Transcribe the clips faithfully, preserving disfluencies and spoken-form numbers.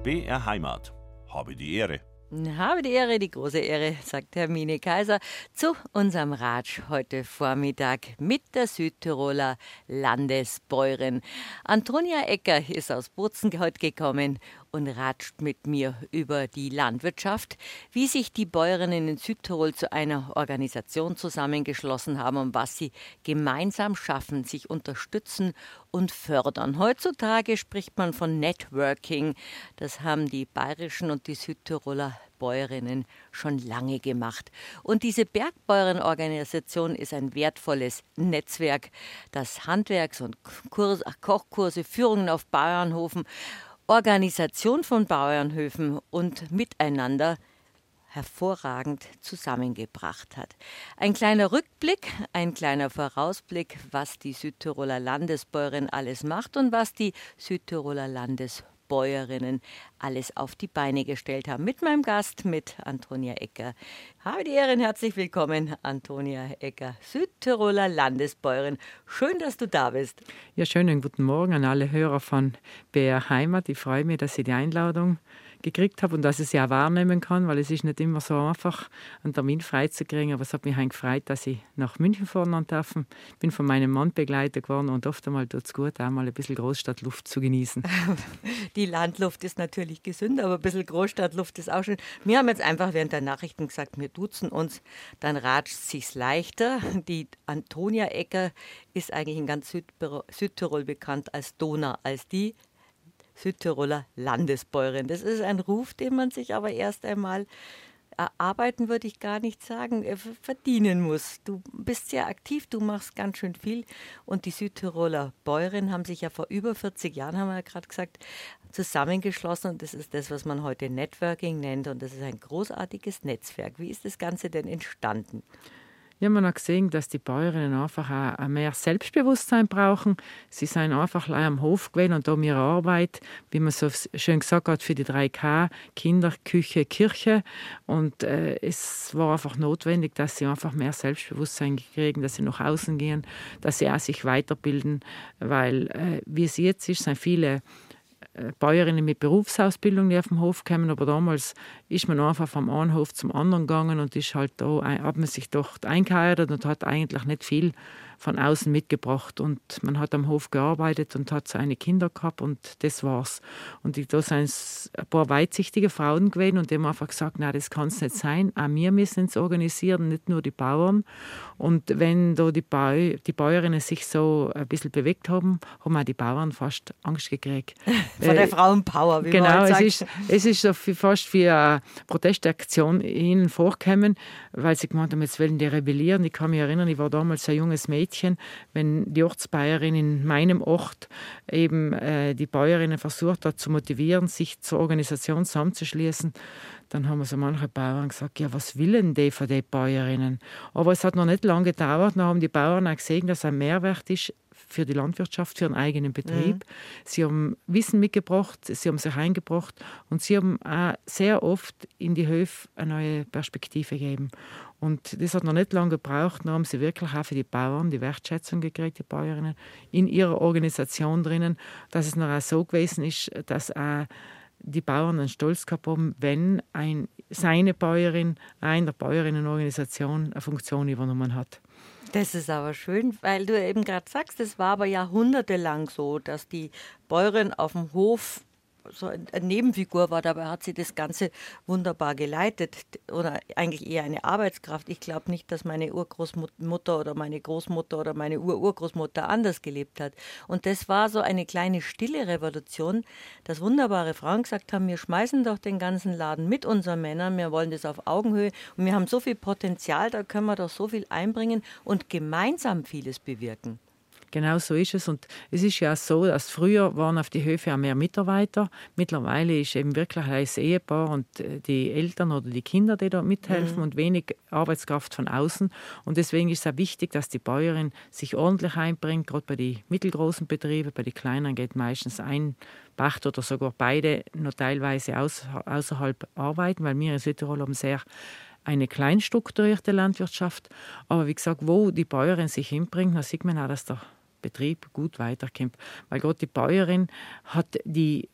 B R Heimat. Habe die Ehre. Habe die Ehre, die große Ehre, sagt Hermine Kaiser, zu unserem Ratsch heute Vormittag mit der Südtiroler Landesbäuerin. Antonia Ecker ist aus Bozen heute gekommen und ratscht mit mir über die Landwirtschaft, wie sich die Bäuerinnen in Südtirol zu einer Organisation zusammengeschlossen haben und was sie gemeinsam schaffen, sich unterstützen und fördern. Heutzutage spricht man von Networking. Das haben die bayerischen und die Südtiroler Bäuerinnen schon lange gemacht. Und diese Bergbäuerinnenorganisation ist ein wertvolles Netzwerk, das Handwerks- und Kurs, Kochkurse, Führungen auf Bauernhofen, Organisation von Bauernhöfen und Miteinander hervorragend zusammengebracht hat. Ein kleiner Rückblick, ein kleiner Vorausblick, was die Südtiroler Landesbäuerin alles macht und was die Südtiroler Landesbäuerinnen alles auf die Beine gestellt haben. Mit meinem Gast, mit Antonia Ecker. Habe die Ehre, herzlich willkommen, Antonia Ecker, Südtiroler Landesbäuerin. Schön, dass du da bist. Ja, schönen guten Morgen an alle Hörer von B R Heimat. Ich freue mich, dass ich die Einladung gekriegt habe und dass ich sie auch wahrnehmen kann, weil es ist nicht immer so einfach, einen Termin freizukriegen. Aber es hat mich gefreut, dass ich nach München fahren darf. Ich bin von meinem Mann begleitet worden und oft einmal tut es gut, auch mal ein bisschen Großstadtluft zu genießen. Die Landluft ist natürlich gesünder, aber ein bisschen Großstadtluft ist auch schön. Wir haben jetzt einfach während der Nachrichten gesagt, wir duzen uns, dann ratscht es sich leichter. Die Antonia Ecker ist eigentlich in ganz Südbüro, Südtirol bekannt als Dona, als die Südtiroler Landesbäuerin. Das ist ein Ruf, den man sich aber erst einmal erarbeiten, würde ich gar nicht sagen, verdienen muss. Du bist sehr aktiv, du machst ganz schön viel und die Südtiroler Bäuerinnen haben sich ja vor über vierzig Jahren, haben wir ja gerade gesagt, zusammengeschlossen und das ist das, was man heute Networking nennt und das ist ein großartiges Netzwerk. Wie ist das Ganze denn entstanden? Ja, man hat gesehen, dass die Bäuerinnen einfach auch mehr Selbstbewusstsein brauchen. Sie sind einfach am Hof gewesen und um ihre Arbeit, wie man so schön gesagt hat, für die drei K, Kinder, Küche, Kirche. Und äh, es war einfach notwendig, dass sie einfach mehr Selbstbewusstsein kriegen, dass sie nach außen gehen, dass sie auch sich weiterbilden. Weil, äh, wie es jetzt ist, sind viele Bäuerinnen mit Berufsausbildung, die auf dem Hof kommen, aber damals ist man einfach vom einen Hof zum anderen gegangen und ist halt da, hat man sich dort eingeheiratet und hat eigentlich nicht viel von außen mitgebracht und man hat am Hof gearbeitet und hat seine Kinder gehabt und das war's. Und da sind es ein paar weitsichtige Frauen gewesen und die haben einfach gesagt, nein, das kann es nicht sein, auch wir müssen es organisieren, nicht nur die Bauern. Und wenn da die, Bäu die Bäuerinnen sich so ein bisschen bewegt haben, haben auch die Bauern fast Angst gekriegt. Von der Frauenpower, wie genau, man halt sagt. es ist, es ist so fast wie eine Protestaktion ihnen vorgekommen, weil sie gemeint haben, jetzt wollen die rebellieren. Ich kann mich erinnern, ich war damals ein junges Mädchen, wenn die Ortsbäuerin in meinem Ort eben äh, die Bäuerinnen versucht hat zu motivieren, sich zur Organisation zusammenzuschließen, dann haben so manche Bauern gesagt, ja, was wollen die von den Bäuerinnen? Aber es hat noch nicht lange gedauert, dann haben die Bauern auch gesehen, dass es ein Mehrwert ist für die Landwirtschaft, für ihren eigenen Betrieb. Mhm. Sie haben Wissen mitgebracht, sie haben sich eingebracht und sie haben auch sehr oft in die Höfe eine neue Perspektive gegeben. Und das hat noch nicht lange gebraucht, dann haben sie wirklich auch für die Bauern die Wertschätzung gekriegt, die Bäuerinnen, in ihrer Organisation drinnen, dass es noch auch so gewesen ist, dass auch die Bauern einen Stolz gehabt haben, wenn ein, seine Bäuerin einer Bäuerinnenorganisation eine Funktion übernommen hat. Das ist aber schön, weil du eben gerade sagst, es war aber jahrhundertelang so, dass die Bäuerin auf dem Hof so eine Nebenfigur war, dabei hat sie das Ganze wunderbar geleitet oder eigentlich eher eine Arbeitskraft. Ich glaube nicht, dass meine Urgroßmutter oder meine Großmutter oder meine Ururgroßmutter anders gelebt hat. Und das war so eine kleine stille Revolution, dass wunderbare Frauen gesagt haben, wir schmeißen doch den ganzen Laden mit unseren Männern, wir wollen das auf Augenhöhe und wir haben so viel Potenzial, da können wir doch so viel einbringen und gemeinsam vieles bewirken. Genau so ist es. Und es ist ja so, dass früher waren auf die Höfe auch mehr Mitarbeiter. Mittlerweile ist eben wirklich ein Ehepaar und die Eltern oder die Kinder, die da mithelfen mhm. und wenig Arbeitskraft von außen. Und deswegen ist es auch wichtig, dass die Bäuerin sich ordentlich einbringt. Gerade bei den mittelgroßen Betrieben, bei den kleinen geht meistens ein Pacht oder sogar beide noch teilweise aus, außerhalb arbeiten, weil wir in Südtirol haben sehr eine klein strukturierte Landwirtschaft. Aber wie gesagt, wo die Bäuerin sich hinbringt, dann sieht man auch, dass der Betrieb gut weiterkommt. Weil gerade die Bäuerin hat die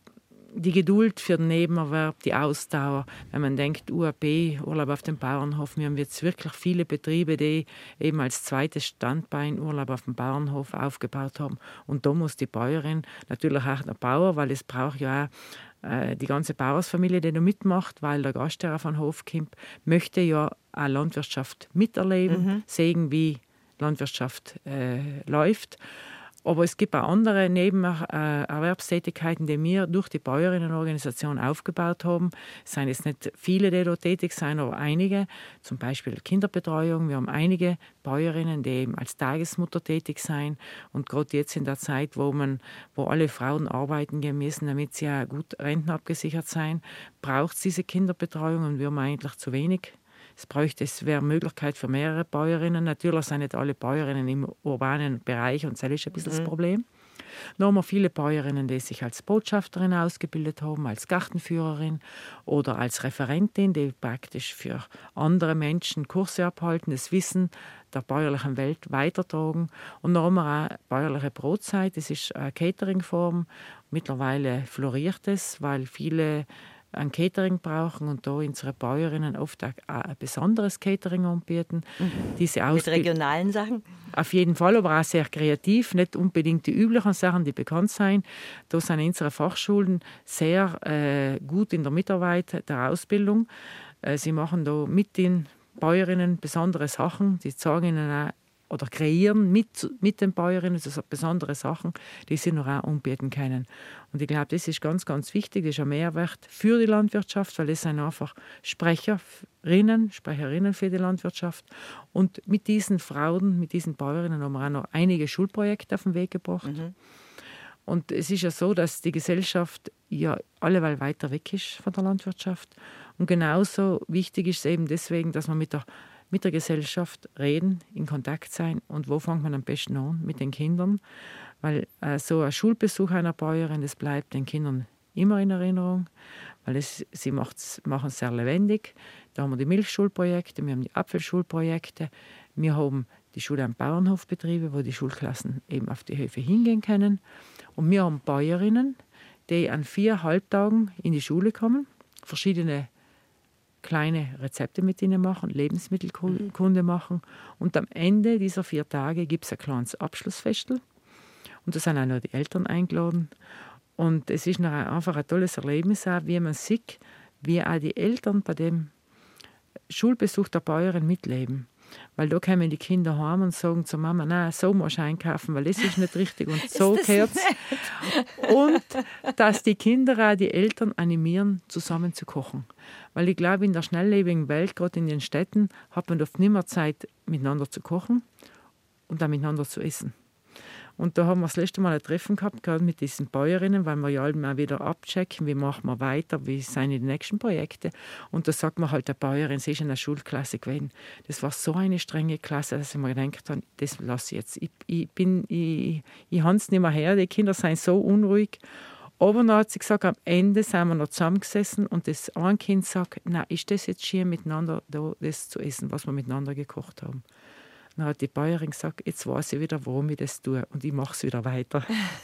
die Geduld für den Nebenerwerb, die Ausdauer. Wenn man denkt, U A B, Urlaub auf dem Bauernhof, wir haben jetzt wirklich viele Betriebe, die eben als zweites Standbein Urlaub auf dem Bauernhof aufgebaut haben. Und da muss die Bäuerin, natürlich auch der Bauer, weil es braucht ja auch äh, die ganze Bauersfamilie, die da mitmacht, weil der Gast, der auf den Hof kommt, möchte ja auch Landwirtschaft miterleben, mhm. sehen, wie Landwirtschaft äh, läuft. Aber es gibt auch andere Nebenerwerbstätigkeiten, die wir durch die Bäuerinnenorganisation aufgebaut haben. Es sind jetzt nicht viele, die dort tätig sind, aber einige. Zum Beispiel Kinderbetreuung. Wir haben einige Bäuerinnen, die eben als Tagesmutter tätig sind. Und gerade jetzt in der Zeit, wo, man, wo alle Frauen arbeiten gehen müssen, damit sie ja gut rentenabgesichert sein, braucht es diese Kinderbetreuung. Und wir haben eigentlich zu wenig. Es bräuchte, es wäre eine Möglichkeit für mehrere Bäuerinnen. Natürlich sind nicht alle Bäuerinnen im urbanen Bereich und das ist ein bisschen mhm. das Problem. Dann haben wir viele Bäuerinnen, die sich als Botschafterin ausgebildet haben, als Gartenführerin oder als Referentin, die praktisch für andere Menschen Kurse abhalten, das Wissen der bäuerlichen Welt weitertragen. Und dann haben wir auch bäuerliche Brotzeit, das ist eine Cateringform. Mittlerweile floriert es, weil viele ein Catering brauchen und da unsere Bäuerinnen oft auch ein besonderes Catering anbieten. Mhm. Diese Mit regionalen Sachen? Auf jeden Fall, aber auch sehr kreativ, nicht unbedingt die üblichen Sachen, die bekannt sind. Da sind unsere Fachschulen sehr äh, gut in der Mitarbeit, der Ausbildung. Äh, sie machen da mit den Bäuerinnen besondere Sachen. Sie zeigen ihnen auch oder kreieren mit, mit den Bäuerinnen also besondere Sachen, die sie noch auch anbieten können. Und ich glaube, das ist ganz, ganz wichtig, das ist ein Mehrwert für die Landwirtschaft, weil das sind einfach Sprecherinnen, Sprecherinnen für die Landwirtschaft. Und mit diesen Frauen, mit diesen Bäuerinnen haben wir auch noch einige Schulprojekte auf den Weg gebracht. Mhm. Und es ist ja so, dass die Gesellschaft ja alleweil weiter weg ist von der Landwirtschaft. Und genauso wichtig ist es eben deswegen, dass man mit der mit der Gesellschaft reden, in Kontakt sein. Und wo fängt man am besten an? Mit den Kindern. Weil äh, so ein Schulbesuch einer Bäuerin, das bleibt den Kindern immer in Erinnerung, weil es, sie machen es sehr lebendig. Da haben wir die Milchschulprojekte, wir haben die Apfelschulprojekte, wir haben die Schule am Bauernhofbetriebe, wo die Schulklassen eben auf die Höfe hingehen können. Und wir haben Bäuerinnen, die an vier Halbtagen in die Schule kommen, verschiedene kleine Rezepte mit ihnen machen, Lebensmittelkunde machen. Und am Ende dieser vier Tage gibt es ein kleines Abschlussfestel. Und da sind auch noch die Eltern eingeladen. Und es ist noch einfach ein tolles Erlebnis, auch, wie man sieht, wie auch die Eltern bei dem Schulbesuch der Bäuerin mitleben. Weil da kommen die Kinder heim und sagen zur Mama, nein, so musst du einkaufen, weil das ist nicht richtig und so gehört es. Und dass die Kinder auch die Eltern animieren, zusammen zu kochen. Weil ich glaube, in der schnelllebigen Welt, gerade in den Städten, hat man oft nicht mehr Zeit, miteinander zu kochen und dann miteinander zu essen. Und da haben wir das letzte Mal ein Treffen gehabt, gerade mit diesen Bäuerinnen, weil wir ja halt mal wieder abchecken, wie machen wir weiter, wie sind die nächsten Projekte. Und da sagt man halt der Bäuerin, sie ist in der Schulklasse gewesen. Das war so eine strenge Klasse, dass ich mir gedacht habe, das lasse ich jetzt. Ich, ich, bin, ich, ich habe es nicht mehr her, die Kinder sind so unruhig. Aber dann hat sie gesagt, am Ende sind wir noch zusammengesessen und das ein Kind sagt, na, ist das jetzt schön miteinander, da, das zu essen, was wir miteinander gekocht haben. Dann hat die Bäuerin gesagt, jetzt weiß ich wieder, warum ich das tue und ich mache es wieder weiter.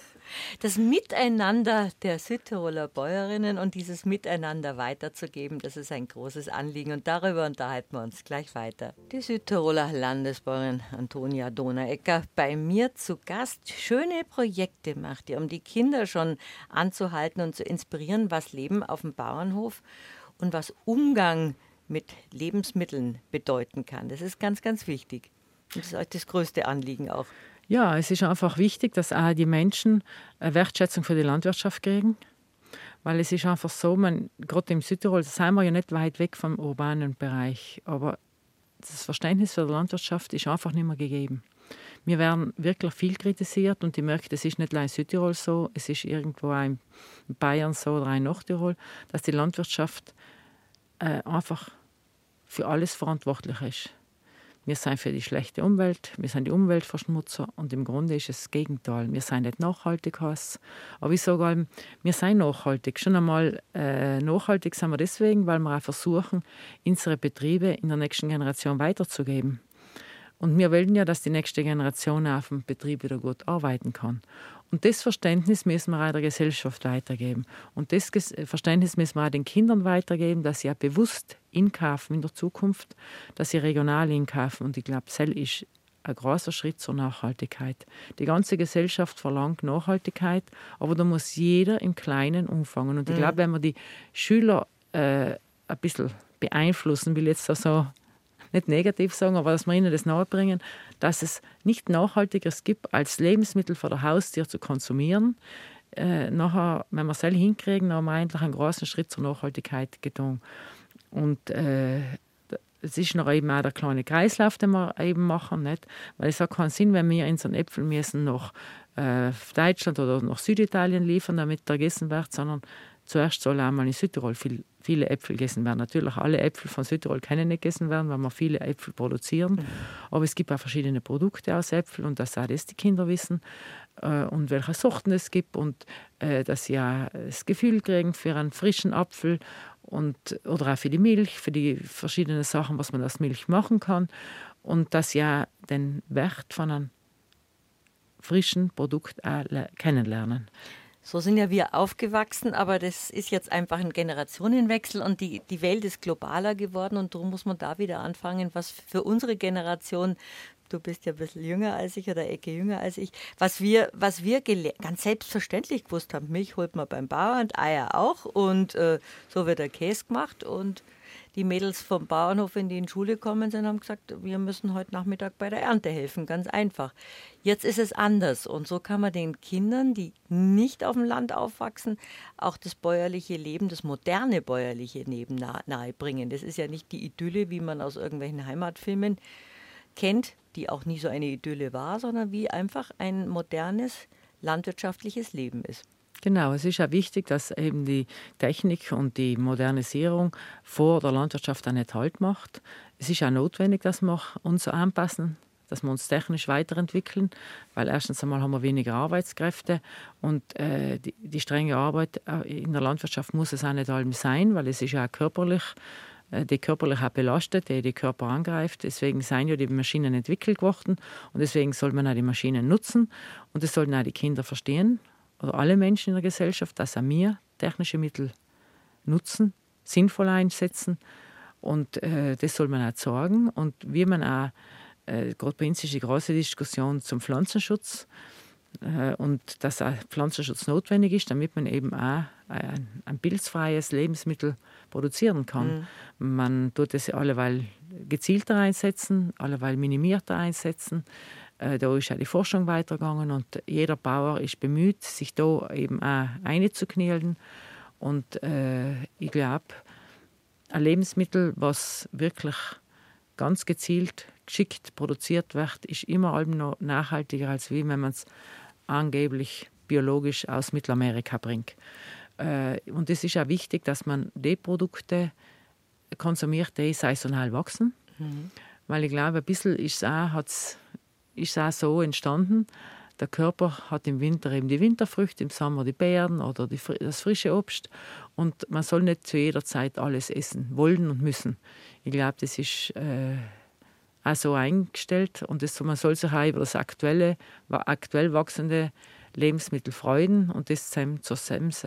Das Miteinander der Südtiroler Bäuerinnen und dieses Miteinander weiterzugeben, das ist ein großes Anliegen und darüber unterhalten wir uns gleich weiter. Die Südtiroler Landesbäuerin Antonia Donaecker bei mir zu Gast. Schöne Projekte macht ihr, um die Kinder schon anzuhalten und zu inspirieren, was Leben auf dem Bauernhof und was Umgang mit Lebensmitteln bedeuten kann. Das ist ganz, ganz wichtig. Und das ist euch das größte Anliegen auch. Ja, es ist einfach wichtig, dass auch die Menschen eine Wertschätzung für die Landwirtschaft kriegen. Weil es ist einfach so, man, gerade im Südtirol sind wir ja nicht weit weg vom urbanen Bereich. Aber das Verständnis für die Landwirtschaft ist einfach nicht mehr gegeben. Wir werden wirklich viel kritisiert und ich merke, das ist nicht allein in Südtirol so, es ist irgendwo auch in Bayern so oder auch in Nordtirol, dass die Landwirtschaft äh, einfach für alles verantwortlich ist. Wir sind für die schlechte Umwelt, wir sind die Umweltverschmutzer und im Grunde ist es das Gegenteil. Wir sind nicht nachhaltig, heißt. Aber ich sage allem, wir sind nachhaltig. Schon einmal äh, nachhaltig sind wir deswegen, weil wir auch versuchen, unsere Betriebe in der nächsten Generation weiterzugeben. Und wir wollen ja, dass die nächste Generation auf dem Betrieb wieder gut arbeiten kann. Und das Verständnis müssen wir auch der Gesellschaft weitergeben. Und das Verständnis müssen wir auch den Kindern weitergeben, dass sie auch bewusst einkaufen in der Zukunft, dass sie regional einkaufen. Und ich glaube, das ist ein großer Schritt zur Nachhaltigkeit. Die ganze Gesellschaft verlangt Nachhaltigkeit, aber da muss jeder im Kleinen anfangen. Und ich glaube, wenn wir die Schüler äh, ein bisschen beeinflussen, will jetzt so nicht negativ sagen, aber dass wir ihnen das nahebringen, dass es nicht Nachhaltigeres gibt, als Lebensmittel vor der Haustür zu konsumieren. Äh, nachher, wenn wir es selber hinkriegen, dann haben wir eigentlich einen großen Schritt zur Nachhaltigkeit getan. Und äh, es ist noch eben auch der kleine Kreislauf, den wir eben machen. Nicht? Weil es hat keinen Sinn, wenn wir unseren Äpfel müssen nach äh, Deutschland oder nach Süditalien liefern, damit er gegessen wird, sondern zuerst soll einmal in Südtirol viel, viele Äpfel gegessen werden. Natürlich, alle Äpfel von Südtirol können nicht gegessen werden, weil wir viele Äpfel produzieren. Mhm. Aber es gibt auch verschiedene Produkte aus Äpfeln und dass auch das die Kinder wissen äh, und welche Sorten es gibt und äh, dass sie auch das Gefühl kriegen für einen frischen Apfel und, oder auch für die Milch, für die verschiedenen Sachen, was man aus Milch machen kann und dass sie auch den Wert von einem frischen Produkt auch kennenlernen. So sind ja wir aufgewachsen, aber das ist jetzt einfach ein Generationenwechsel und die, die Welt ist globaler geworden und darum muss man da wieder anfangen, was für unsere Generation, du bist ja ein bisschen jünger als ich oder eine Ecke jünger als ich, was wir, was wir ganz selbstverständlich gewusst haben. Milch holt man beim Bauern, Eier auch und äh, so wird der Käse gemacht und die Mädels vom Bauernhof, wenn die in die Schule kommen sind, haben gesagt, wir müssen heute Nachmittag bei der Ernte helfen, ganz einfach. Jetzt ist es anders und so kann man den Kindern, die nicht auf dem Land aufwachsen, auch das bäuerliche Leben, das moderne bäuerliche Leben nahebringen. Das ist ja nicht die Idylle, wie man aus irgendwelchen Heimatfilmen kennt, die auch nie so eine Idylle war, sondern wie einfach ein modernes landwirtschaftliches Leben ist. Genau, es ist ja wichtig, dass eben die Technik und die Modernisierung vor der Landwirtschaft auch nicht Halt macht. Es ist auch notwendig, dass wir uns anpassen, dass wir uns technisch weiterentwickeln, weil erstens einmal haben wir weniger Arbeitskräfte und äh, die, die strenge Arbeit in der Landwirtschaft muss es auch nicht allem sein, weil es ist ja auch körperlich, äh, die körperlich auch belastet, die die Körper angreift. Deswegen sind ja die Maschinen entwickelt worden und deswegen soll man auch die Maschinen nutzen und das sollten auch die Kinder verstehen. Oder alle Menschen in der Gesellschaft, dass auch wir technische Mittel nutzen, sinnvoll einsetzen. Und äh, das soll man auch sagen. Und wie man auch, äh, gerade bei uns ist die große Diskussion zum Pflanzenschutz äh, und dass auch Pflanzenschutz notwendig ist, damit man eben auch ein, ein pilzfreies Lebensmittel produzieren kann. Mhm. Man tut es alleweil gezielter einsetzen, alleweil minimierter einsetzen. Da ist auch die Forschung weitergegangen und jeder Bauer ist bemüht, sich da eben auch einzuknien. Und äh, ich glaube, ein Lebensmittel, was wirklich ganz gezielt, geschickt produziert wird, ist immer noch nachhaltiger, als wie wenn man es angeblich biologisch aus Mittelamerika bringt. Äh, und es ist auch wichtig, dass man die Produkte konsumiert, die saisonal wachsen. Mhm. Weil ich glaube, ein bisschen ist es auch, hat's ist auch so entstanden. Der Körper hat im Winter eben die Winterfrüchte, im Sommer die Beeren oder die, das frische Obst. Und man soll nicht zu jeder Zeit alles essen wollen und müssen. Ich glaube, das ist äh, auch so eingestellt. Und das, man soll sich auch über das aktuelle, aktuell wachsende Lebensmittel freuen und das zur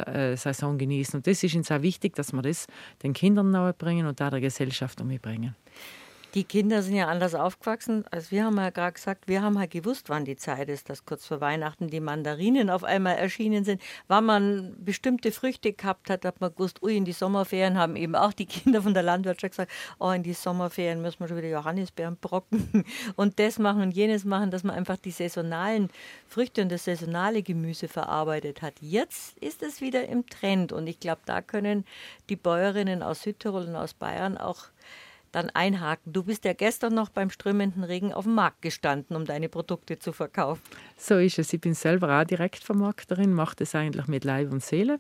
Saison genießen. Und das ist uns auch wichtig, dass wir das den Kindern nahebringen und auch der Gesellschaft mitbringen. Die Kinder sind ja anders aufgewachsen. Also wir haben ja gerade gesagt, wir haben halt gewusst, wann die Zeit ist, dass kurz vor Weihnachten die Mandarinen auf einmal erschienen sind. Wann man bestimmte Früchte gehabt hat, hat man gewusst, ui, in die Sommerferien haben eben auch die Kinder von der Landwirtschaft gesagt, oh, in die Sommerferien müssen wir schon wieder Johannisbeeren brocken und das machen und jenes machen, dass man einfach die saisonalen Früchte und das saisonale Gemüse verarbeitet hat. Jetzt ist es wieder im Trend und ich glaube, da können die Bäuerinnen aus Südtirol und aus Bayern auch dann einhaken. Du bist ja gestern noch beim strömenden Regen auf dem Markt gestanden, um deine Produkte zu verkaufen. So ist es. Ich bin selber auch Direktvermarkterin, mache das eigentlich mit Leib und Seele,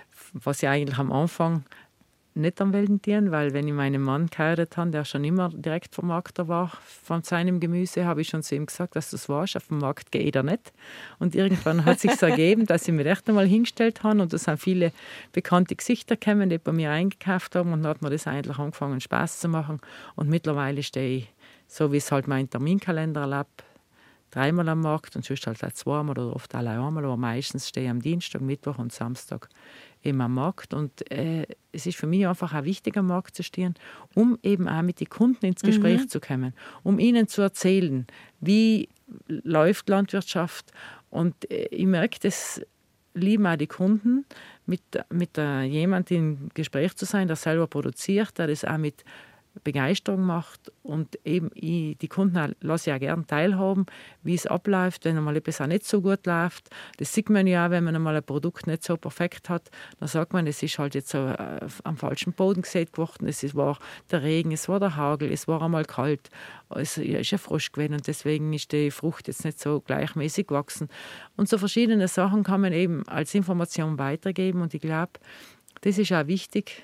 was ich eigentlich am Anfang nicht am Willen tun, weil wenn ich meinen Mann geheiratet habe, der schon immer Direktvermarkter war von seinem Gemüse, habe ich schon zu ihm gesagt, dass du das warst, auf dem Markt geht er nicht. Und irgendwann hat es sich so ergeben, dass ich mich echt einmal hingestellt habe und da sind viele bekannte Gesichter gekommen, die bei mir eingekauft haben und dann hat mir das eigentlich angefangen, Spaß zu machen. Und mittlerweile stehe ich, so wie es halt mein Terminkalender erlaubt, dreimal am Markt und sonst halt auch zweimal oder oft alle einmal, aber meistens stehe ich am Dienstag, Mittwoch und Samstag eben am Markt. Und äh, es ist für mich einfach auch wichtig, am Markt zu stehen, um eben auch mit den Kunden ins Gespräch mhm. zu kommen, um ihnen zu erzählen, wie läuft Landwirtschaft. Und äh, ich merke, das lieben auch die Kunden, mit, mit äh, jemandem im Gespräch zu sein, der selber produziert, der das auch mit Begeisterung macht und eben ich, die Kunden lasse ich auch gerne teilhaben, wie es abläuft, wenn einmal etwas auch nicht so gut läuft. Das sieht man ja auch, wenn man einmal ein Produkt nicht so perfekt hat, dann sagt man, es ist halt jetzt so äh, am falschen Boden gesät geworden, es war der Regen, es war der Hagel, es war einmal kalt, es ist ein Frosch gewesen und deswegen ist die Frucht jetzt nicht so gleichmäßig gewachsen. Und so verschiedene Sachen kann man eben als Information weitergeben und ich glaube, das ist auch wichtig,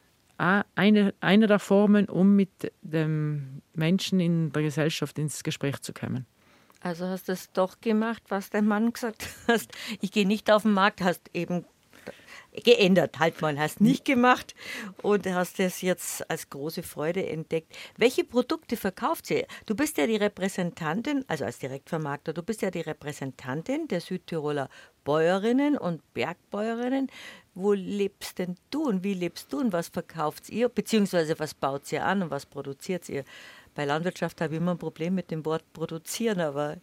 Eine, eine der Formen, um mit den Menschen in der Gesellschaft ins Gespräch zu kommen. Also hast du es doch gemacht, was dein Mann gesagt hat. Ich gehe nicht auf den Markt, hast eben geändert, halt mal, hast nicht gemacht und hast das jetzt als große Freude entdeckt. Welche Produkte verkauft ihr? Du bist ja die Repräsentantin, also als Direktvermarkter, du bist ja die Repräsentantin der Südtiroler Bäuerinnen und Bergbäuerinnen. Wo lebst denn du und wie lebst du und was verkauft ihr, beziehungsweise was baut ihr an und was produziert ihr? Bei Landwirtschaft habe ich immer ein Problem mit dem Wort produzieren, aber...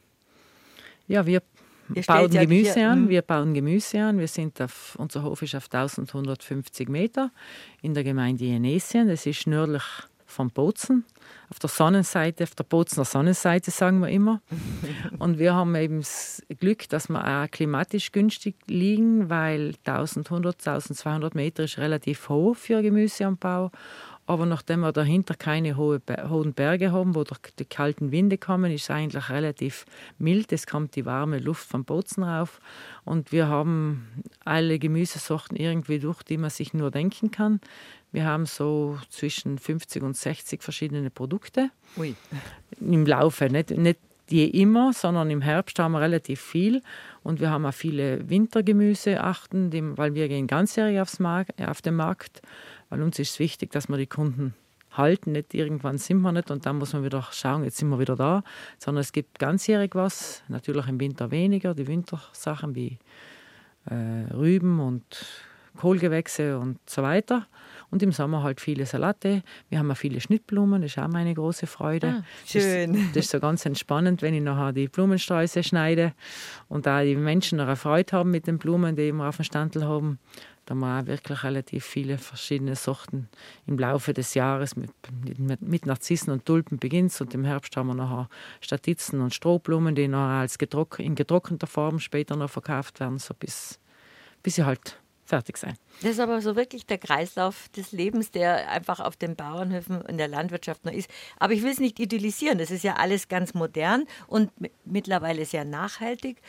Ja, wir bauen ja Gemüse hier, an, wir bauen Gemüse an. Wir sind auf, unser Hof ist auf eintausendeinhundertfünfzig Meter in der Gemeinde Jenesien. Das ist nördlich von Bozen, auf der Sonnenseite, auf der Bozener Sonnenseite, sagen wir immer. Und wir haben eben das Glück, dass wir auch klimatisch günstig liegen, weil eintausendeinhundert, eintausendzweihundert Meter ist relativ hoch für Gemüseanbau. Aber nachdem wir dahinter keine hohe, hohen Berge haben, wo die kalten Winde kommen, ist es eigentlich relativ mild. Es kommt die warme Luft vom Bozen rauf. Und wir haben alle Gemüsesorten irgendwie durch, die man sich nur denken kann. Wir haben so zwischen fünfzig und sechzig verschiedene Produkte. Ui. Im Laufe, nicht, nicht je immer, sondern im Herbst haben wir relativ viel. Und wir haben auch viele Wintergemüsearten, weil wir gehen ganzjährig aufs Markt, auf den Markt. Weil uns ist es wichtig, dass wir die Kunden halten. Nicht irgendwann sind wir nicht und dann muss man wieder schauen, jetzt sind wir wieder da. Sondern es gibt ganzjährig was, natürlich im Winter weniger, die Wintersachen wie äh, Rüben und Kohlgewächse und so weiter. Und im Sommer halt viele Salate. Wir haben auch viele Schnittblumen, das ist auch meine große Freude. Ah, schön. Das, das ist so ganz entspannend, wenn ich nachher die Blumensträuße schneide und da die Menschen noch eine Freude haben mit den Blumen, die wir auf dem Standel haben. Da haben wir auch wirklich relativ viele verschiedene Sorten im Laufe des Jahres. Mit, mit, mit Narzissen und Tulpen beginnt es und im Herbst haben wir nachher Statizen und Strohblumen, die nachher als getrock, in getrockneter Form später noch verkauft werden, so bis, bis sie halt fertig sein. Das ist aber so wirklich der Kreislauf des Lebens, der einfach auf den Bauernhöfen in der Landwirtschaft noch ist. Aber ich will es nicht idealisieren, das ist ja alles ganz modern und m- mittlerweile sehr nachhaltig.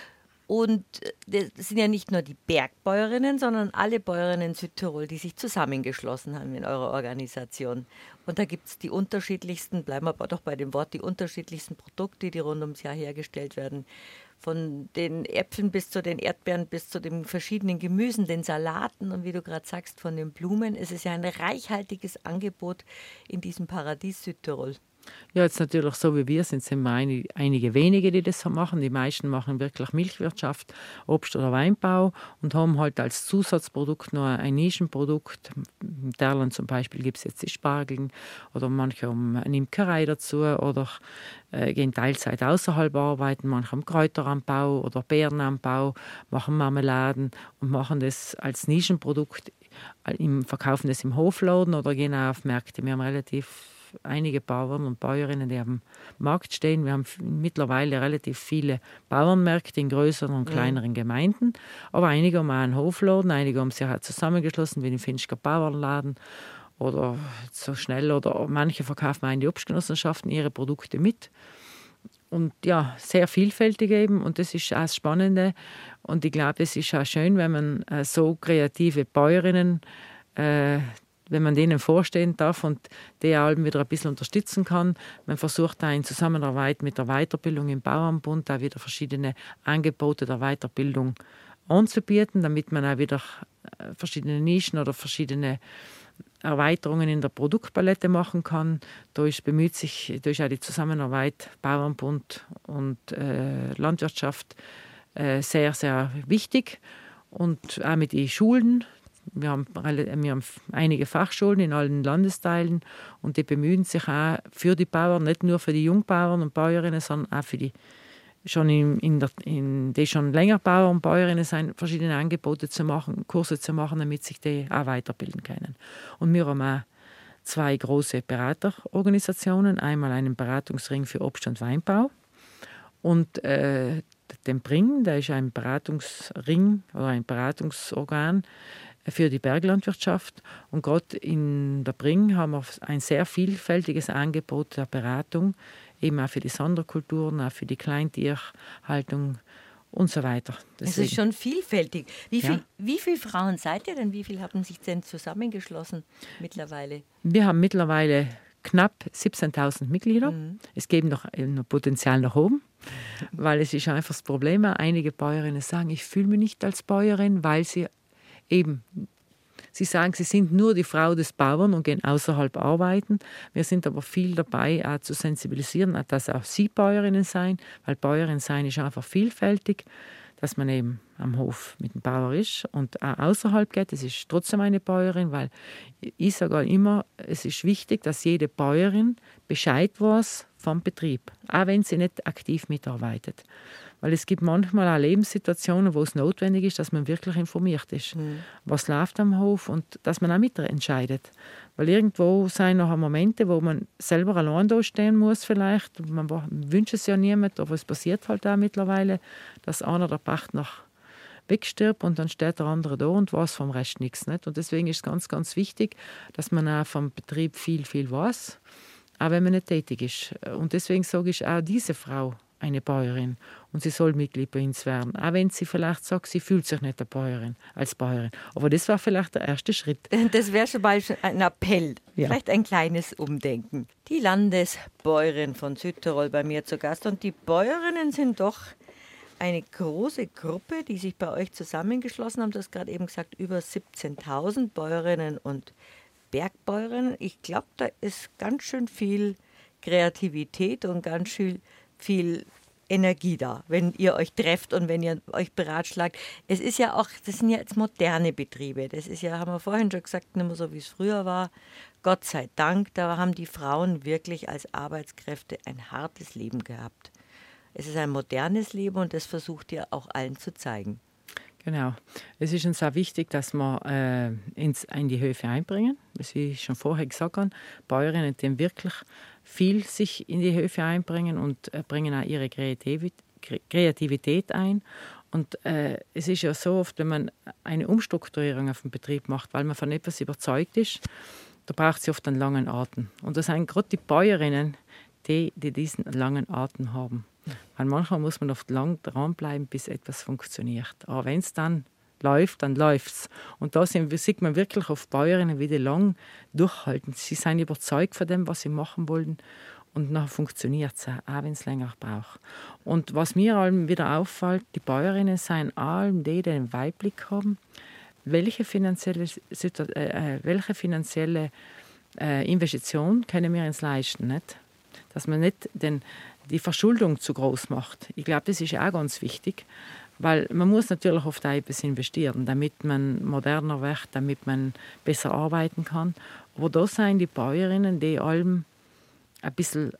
Und das sind ja nicht nur die Bergbäuerinnen, sondern alle Bäuerinnen in Südtirol, die sich zusammengeschlossen haben in eurer Organisation. Und da gibt es die unterschiedlichsten, bleiben wir aber doch bei dem Wort, die unterschiedlichsten Produkte, die rund ums Jahr hergestellt werden. Von den Äpfeln bis zu den Erdbeeren, bis zu den verschiedenen Gemüsen, den Salaten und wie du gerade sagst, von den Blumen. Es ist ja ein reichhaltiges Angebot in diesem Paradies Südtirol. Ja, jetzt natürlich so wie wir sind, sind wir ein, einige wenige, die das machen. Die meisten machen wirklich Milchwirtschaft, Obst- oder Weinbau und haben halt als Zusatzprodukt noch ein Nischenprodukt. Im Terland zum Beispiel gibt es jetzt die Spargeln oder manche haben eine Imkerei dazu oder äh, gehen Teilzeit außerhalb arbeiten, manche haben Kräuteranbau oder Beerenanbau, machen Marmeladen und machen das als Nischenprodukt, im, verkaufen das im Hofladen oder gehen auch auf Märkte. Wir haben relativ einige Bauern und Bäuerinnen, die am Markt stehen. Wir haben mittlerweile relativ viele Bauernmärkte in größeren und kleineren mhm. Gemeinden. Aber einige haben auch einen Hofladen, einige haben sich auch zusammengeschlossen, wie den Finsker Bauernladen oder so schnell. Oder manche verkaufen auch in die Obstgenossenschaften ihre Produkte mit. Und ja, sehr vielfältig eben. Und das ist auch das Spannende. Und ich glaube, es ist auch schön, wenn man äh, so kreative Bäuerinnen äh, wenn man denen vorstehen darf und die allem wieder ein bisschen unterstützen kann. Man versucht da in Zusammenarbeit mit der Weiterbildung im Bauernbund da wieder verschiedene Angebote der Weiterbildung anzubieten, damit man auch wieder verschiedene Nischen oder verschiedene Erweiterungen in der Produktpalette machen kann. Da ist, bemüht sich da ist auch die Zusammenarbeit Bauernbund und äh, Landwirtschaft äh, sehr, sehr wichtig. Und auch mit den Schulen. Wir haben, wir haben einige Fachschulen in allen Landesteilen und die bemühen sich auch für die Bauern, nicht nur für die Jungbauern und Bäuerinnen, sondern auch für die schon in, in der, in, die schon länger Bauern und Bäuerinnen sind, verschiedene Angebote zu machen, Kurse zu machen, damit sich die auch weiterbilden können. Und wir haben auch zwei große Beraterorganisationen, einmal einen Beratungsring für Obst- und Weinbau und äh, den Bring, der ist ein Beratungsring oder ein Beratungsorgan für die Berglandwirtschaft. Und gerade in der Bring haben wir ein sehr vielfältiges Angebot der Beratung, eben auch für die Sonderkulturen, auch für die Kleintierhaltung und so weiter. Es ist schon vielfältig. Wie, viel, Ja. wie viele Frauen seid ihr denn? Wie viele haben sich denn zusammengeschlossen mittlerweile? Wir haben mittlerweile knapp siebzehntausend Mitglieder. Mhm. Es gibt noch, noch Potenzial nach oben, weil es ist einfach das Problem. Einige Bäuerinnen sagen, ich fühle mich nicht als Bäuerin, weil sie eben, sie sagen, sie sind nur die Frau des Bauern und gehen außerhalb arbeiten. Wir sind aber viel dabei, auch zu sensibilisieren, dass auch sie Bäuerinnen sein, weil Bäuerin sein ist einfach vielfältig, dass man eben am Hof mit dem Bauer ist und auch außerhalb geht. Es ist trotzdem eine Bäuerin, weil ich sage immer, es ist wichtig, dass jede Bäuerin Bescheid weiß vom Betrieb, auch wenn sie nicht aktiv mitarbeitet. Weil es gibt manchmal auch Lebenssituationen, wo es notwendig ist, dass man wirklich informiert ist, mhm. was läuft am Hof und dass man auch mitentscheidet. Weil irgendwo sind noch Momente, wo man selber allein da stehen muss vielleicht. Man wünscht es ja niemand, aber es passiert halt auch mittlerweile, dass einer der Pacht noch wegstirbt und dann steht der andere da und weiß vom Rest nichts. Nicht? Und deswegen ist es ganz, ganz wichtig, dass man auch vom Betrieb viel, viel weiß, auch wenn man nicht tätig ist. Und deswegen sage ich auch, diese Frau eine Bäuerin und sie soll Mitglied bei uns werden. Auch wenn sie vielleicht sagt, sie fühlt sich nicht eine Bäuerin, als Bäuerin. Aber das war vielleicht der erste Schritt. Das wäre schon mal ein Appell, ja. Vielleicht ein kleines Umdenken. Die Landesbäuerin von Südtirol bei mir zu Gast und die Bäuerinnen sind doch eine große Gruppe, die sich bei euch zusammengeschlossen haben. Du hast gerade eben gesagt, über siebzehntausend Bäuerinnen und Bergbäuerinnen. Ich glaube, da ist ganz schön viel Kreativität und ganz schön viel Energie da, wenn ihr euch trefft und wenn ihr euch beratschlagt. Es ist ja auch, das sind ja jetzt moderne Betriebe. Das ist ja, haben wir vorhin schon gesagt, nicht mehr so, wie es früher war. Gott sei Dank, da haben die Frauen wirklich als Arbeitskräfte ein hartes Leben gehabt. Es ist ein modernes Leben und das versucht ihr auch allen zu zeigen. Genau. Es ist uns auch wichtig, dass wir äh, ins, in die Höfe einbringen. Das, wie ich schon vorher gesagt habe, Bäuerinnen, die wirklich viel sich in die Höfe einbringen und äh, bringen auch ihre Kreativität ein. Und äh, es ist ja so oft, wenn man eine Umstrukturierung auf dem Betrieb macht, weil man von etwas überzeugt ist, da braucht es oft einen langen Atem. Und das sind gerade die Bäuerinnen, die, die diesen langen Atem haben. Weil manchmal muss man oft lang dranbleiben, bis etwas funktioniert. Aber wenn es dann läuft, dann läuft es. Und da sieht man wirklich auf Bäuerinnen, wie die lang durchhalten. Sie sind überzeugt von dem, was sie machen wollen. Und dann funktioniert es auch, auch wenn es länger braucht. Und was mir allem wieder auffällt, die Bäuerinnen sind allem die, die einen Weitblick haben, welche finanzielle, äh, welche finanzielle äh, Investition können wir uns leisten. Nicht? Dass man nicht den die Verschuldung zu groß macht. Ich glaube, das ist auch ganz wichtig, weil man muss natürlich oft etwas investieren, damit man moderner wird, damit man besser arbeiten kann. Aber da sind die Bäuerinnen, die allem ein bisschen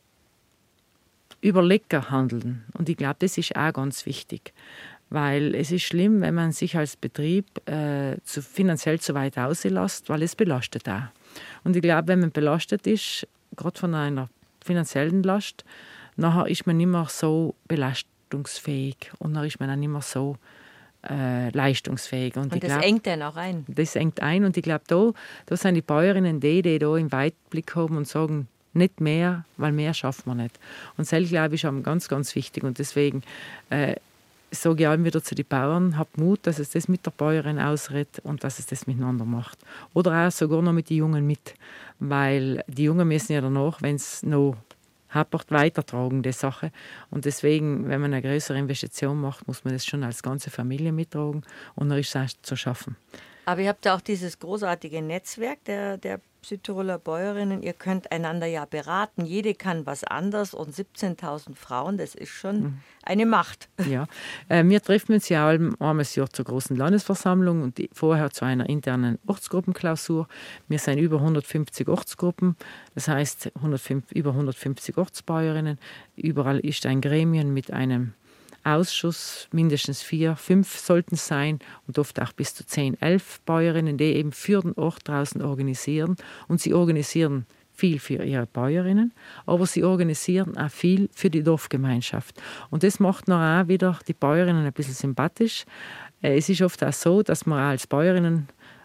überleger handeln. Und ich glaube, das ist auch ganz wichtig, weil es ist schlimm, wenn man sich als Betrieb äh, zu, finanziell zu weit auslässt, weil es belastet auch. Und ich glaube, wenn man belastet ist, gerade von einer finanziellen Last, nachher ist man nicht mehr so belastungsfähig und dann ist man auch nicht mehr so äh, leistungsfähig. Und, und ich das glaub, engt dann auch ein. Das engt ein und ich glaube, da, da sind die Bäuerinnen die, die da im Weitblick haben und sagen, nicht mehr, weil mehr schaffen wir nicht. Und das, glaube ich, ist ganz, ganz wichtig und deswegen äh, sage ich allem wieder zu den Bauern, habt Mut, dass es das mit der Bäuerin ausredet und dass es das miteinander macht. Oder auch sogar noch mit den Jungen mit, weil die Jungen müssen ja danach, wenn es noch hapert, weitertragen, die Sache. Und deswegen, wenn man eine größere Investition macht, muss man das schon als ganze Familie mittragen und dann ist es auch zu schaffen. Aber ihr habt ja auch dieses großartige Netzwerk der, der Südtiroler Bäuerinnen. Ihr könnt einander ja beraten. Jede kann was anderes und siebzehntausend Frauen, das ist schon mhm. eine Macht. Ja, äh, wir treffen uns ja einmal im Jahr zur großen Landesversammlung und die, vorher zu einer internen Ortsgruppenklausur. Wir sind über hundertfünfzig Ortsgruppen, das heißt hundertfünf, über hundertfünfzig Ortsbäuerinnen. Überall ist ein Gremium mit einem Ausschuss, mindestens vier, fünf sollten es sein und oft auch bis zu zehn, elf Bäuerinnen, die eben für den Ort draußen organisieren. Und sie organisieren viel für ihre Bäuerinnen, aber sie organisieren auch viel für die Dorfgemeinschaft. Und das macht noch auch wieder die Bäuerinnen ein bisschen sympathisch. Es ist oft auch so, dass wir als Bäuerinnen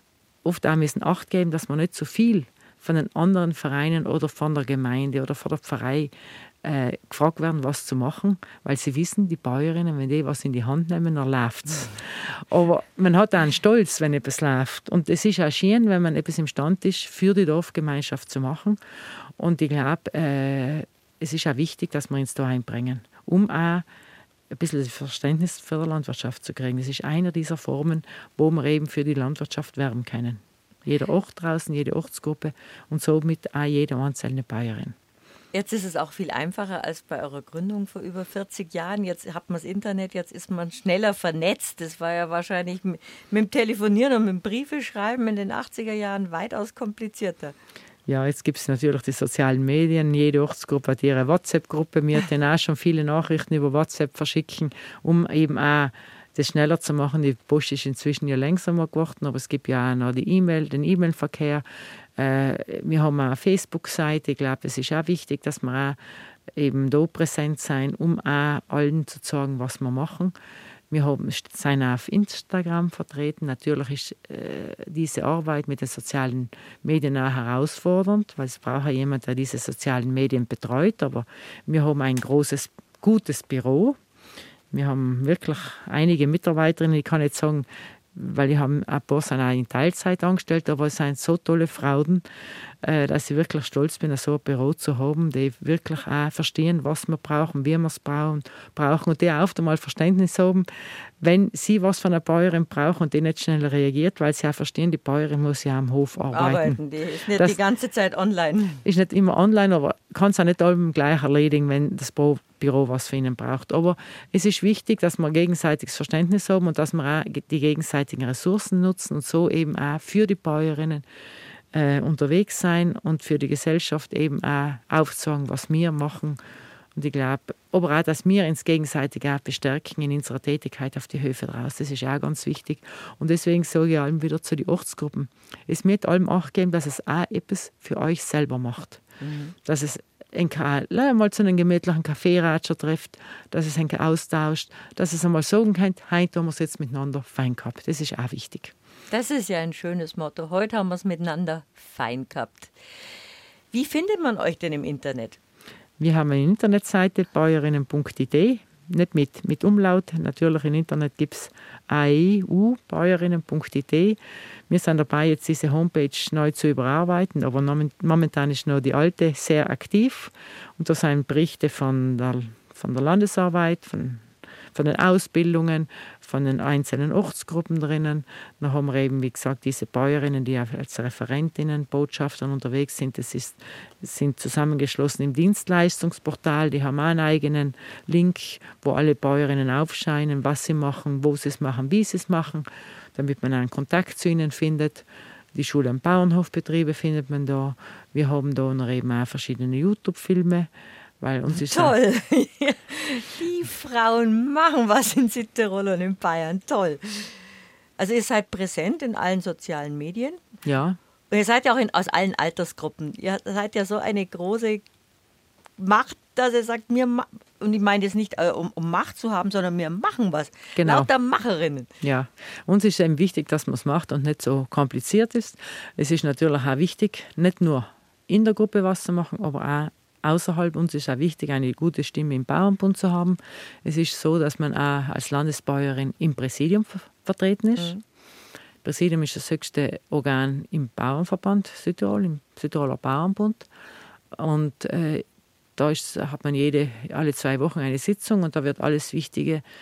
oft auch müssen Acht geben, dass man nicht zu viel von den anderen Vereinen oder von der Gemeinde oder von der Pfarrei Äh, gefragt werden, was zu machen, weil sie wissen, die Bäuerinnen, wenn die was in die Hand nehmen, dann läuft es. Aber man hat auch einen Stolz, wenn etwas läuft. Und es ist auch schön, wenn man etwas imstand ist, für die Dorfgemeinschaft zu machen. Und ich glaube, äh, es ist auch wichtig, dass wir uns da einbringen, um auch ein bisschen Verständnis für die Landwirtschaft zu kriegen. Das ist eine dieser Formen, wo wir eben für die Landwirtschaft werben können. Jeder Ort draußen, jede Ortsgruppe und somit auch jede einzelne Bäuerin. Jetzt ist es auch viel einfacher als bei eurer Gründung vor über vierzig Jahren. Jetzt hat man das Internet, jetzt ist man schneller vernetzt. Das war ja wahrscheinlich mit dem Telefonieren und mit dem Briefeschreiben in den achtziger Jahren weitaus komplizierter. Ja, jetzt gibt es natürlich die sozialen Medien. Jede Ortsgruppe hat ihre WhatsApp-Gruppe. Wir hatten auch schon viele Nachrichten über WhatsApp verschicken, um eben auch das schneller zu machen. Die Post ist inzwischen ja langsamer geworden, aber es gibt ja auch noch die E-Mail, den E-Mail-Verkehr. Äh, wir haben auch eine Facebook-Seite. Ich glaube, es ist auch wichtig, dass wir auch eben da präsent sein, um auch allen zu sagen, was wir machen. Wir haben, sind auch auf Instagram vertreten. Natürlich ist äh, diese Arbeit mit den sozialen Medien auch herausfordernd, weil es braucht ja jemand, der diese sozialen Medien betreut. Aber wir haben ein großes, gutes Büro. Wir haben wirklich einige Mitarbeiterinnen. Ich kann nicht sagen, weil ich habe ein paar sind auch in Teilzeit angestellt, aber es sind so tolle Frauen, äh, dass ich wirklich stolz bin, so ein Büro zu haben, die wirklich auch verstehen, was wir brauchen, wie wir es brauchen, brauchen und die auch oft einmal Verständnis haben, wenn sie was von einer Bäuerin brauchen und die nicht schnell reagiert, weil sie auch verstehen, die Bäuerin muss ja am Hof arbeiten. Arbeiten, die ist nicht das die ganze Zeit online. Ist nicht immer online, aber kann es auch nicht allem gleich erledigen, wenn das Büro was für ihnen braucht. Aber es ist wichtig, dass wir gegenseitiges Verständnis haben und dass wir auch die gegenseitigen Ressourcen nutzen und so eben auch für die Bäuerinnen äh, unterwegs sein und für die Gesellschaft eben auch aufzeigen, was wir machen. Und ich glaube, aber auch, dass wir uns gegenseitig auch bestärken in unserer Tätigkeit auf die Höfe draus. Das ist auch ganz wichtig. Und deswegen sage ich allem wieder zu den Ortsgruppen. Es mit allem Acht geben, dass es auch etwas für euch selber macht. Mhm. Dass es mal zu einem gemütlichen Kaffeeratscher trifft, dass es einen austauscht, dass es einmal sagen kann, heute haben wir es jetzt miteinander fein gehabt. Das ist auch wichtig. Das ist ja ein schönes Motto. Heute haben wir es miteinander fein gehabt. Wie findet man euch denn im Internet? Wir haben eine Internetseite, bäuerinnen punkt i d, nicht mit, mit Umlaut. Natürlich im Internet gibt es A E U, bäuerinnen punkt i d. Wir sind dabei, jetzt diese Homepage neu zu überarbeiten, aber momentan ist noch die alte sehr aktiv. Und da sind Berichte von der, von der Landesarbeit, von, von den Ausbildungen, von den einzelnen Ortsgruppen drinnen. Dann haben wir eben, wie gesagt, diese Bäuerinnen, die als Referentinnen, Botschaftern unterwegs sind. Das ist, sind zusammengeschlossen im Dienstleistungsportal. Die haben auch einen eigenen Link, wo alle Bäuerinnen aufscheinen, was sie machen, wo sie es machen, wie sie es machen, damit man einen Kontakt zu ihnen findet. Die Schule- und Bauernhofbetriebe findet man da. Wir haben da noch eben auch verschiedene YouTube-Filme. Weil uns ist toll! Die Frauen machen was in Südtirol und in Bayern. Toll! Also ihr seid präsent in allen sozialen Medien. Ja. Und ihr seid ja auch in, aus allen Altersgruppen. Ihr seid ja so eine große Macht, dass ihr sagt, wir ma- und ich meine jetzt nicht, um, um Macht zu haben, sondern wir machen was. Genau. Lauter Macherinnen. Ja, uns ist eben wichtig, dass man es macht und nicht so kompliziert ist. Es ist natürlich auch wichtig, nicht nur in der Gruppe was zu machen, aber auch außerhalb. Uns ist auch wichtig, eine gute Stimme im Bauernbund zu haben. Es ist so, dass man auch als Landesbäuerin im Präsidium ver- vertreten ist. Mhm. Das Präsidium ist das höchste Organ im Bauernverband Südtirol, im Südtiroler Bauernbund. Und äh, da ist, hat man jede, alle zwei Wochen eine Sitzung und da wird alles Wichtige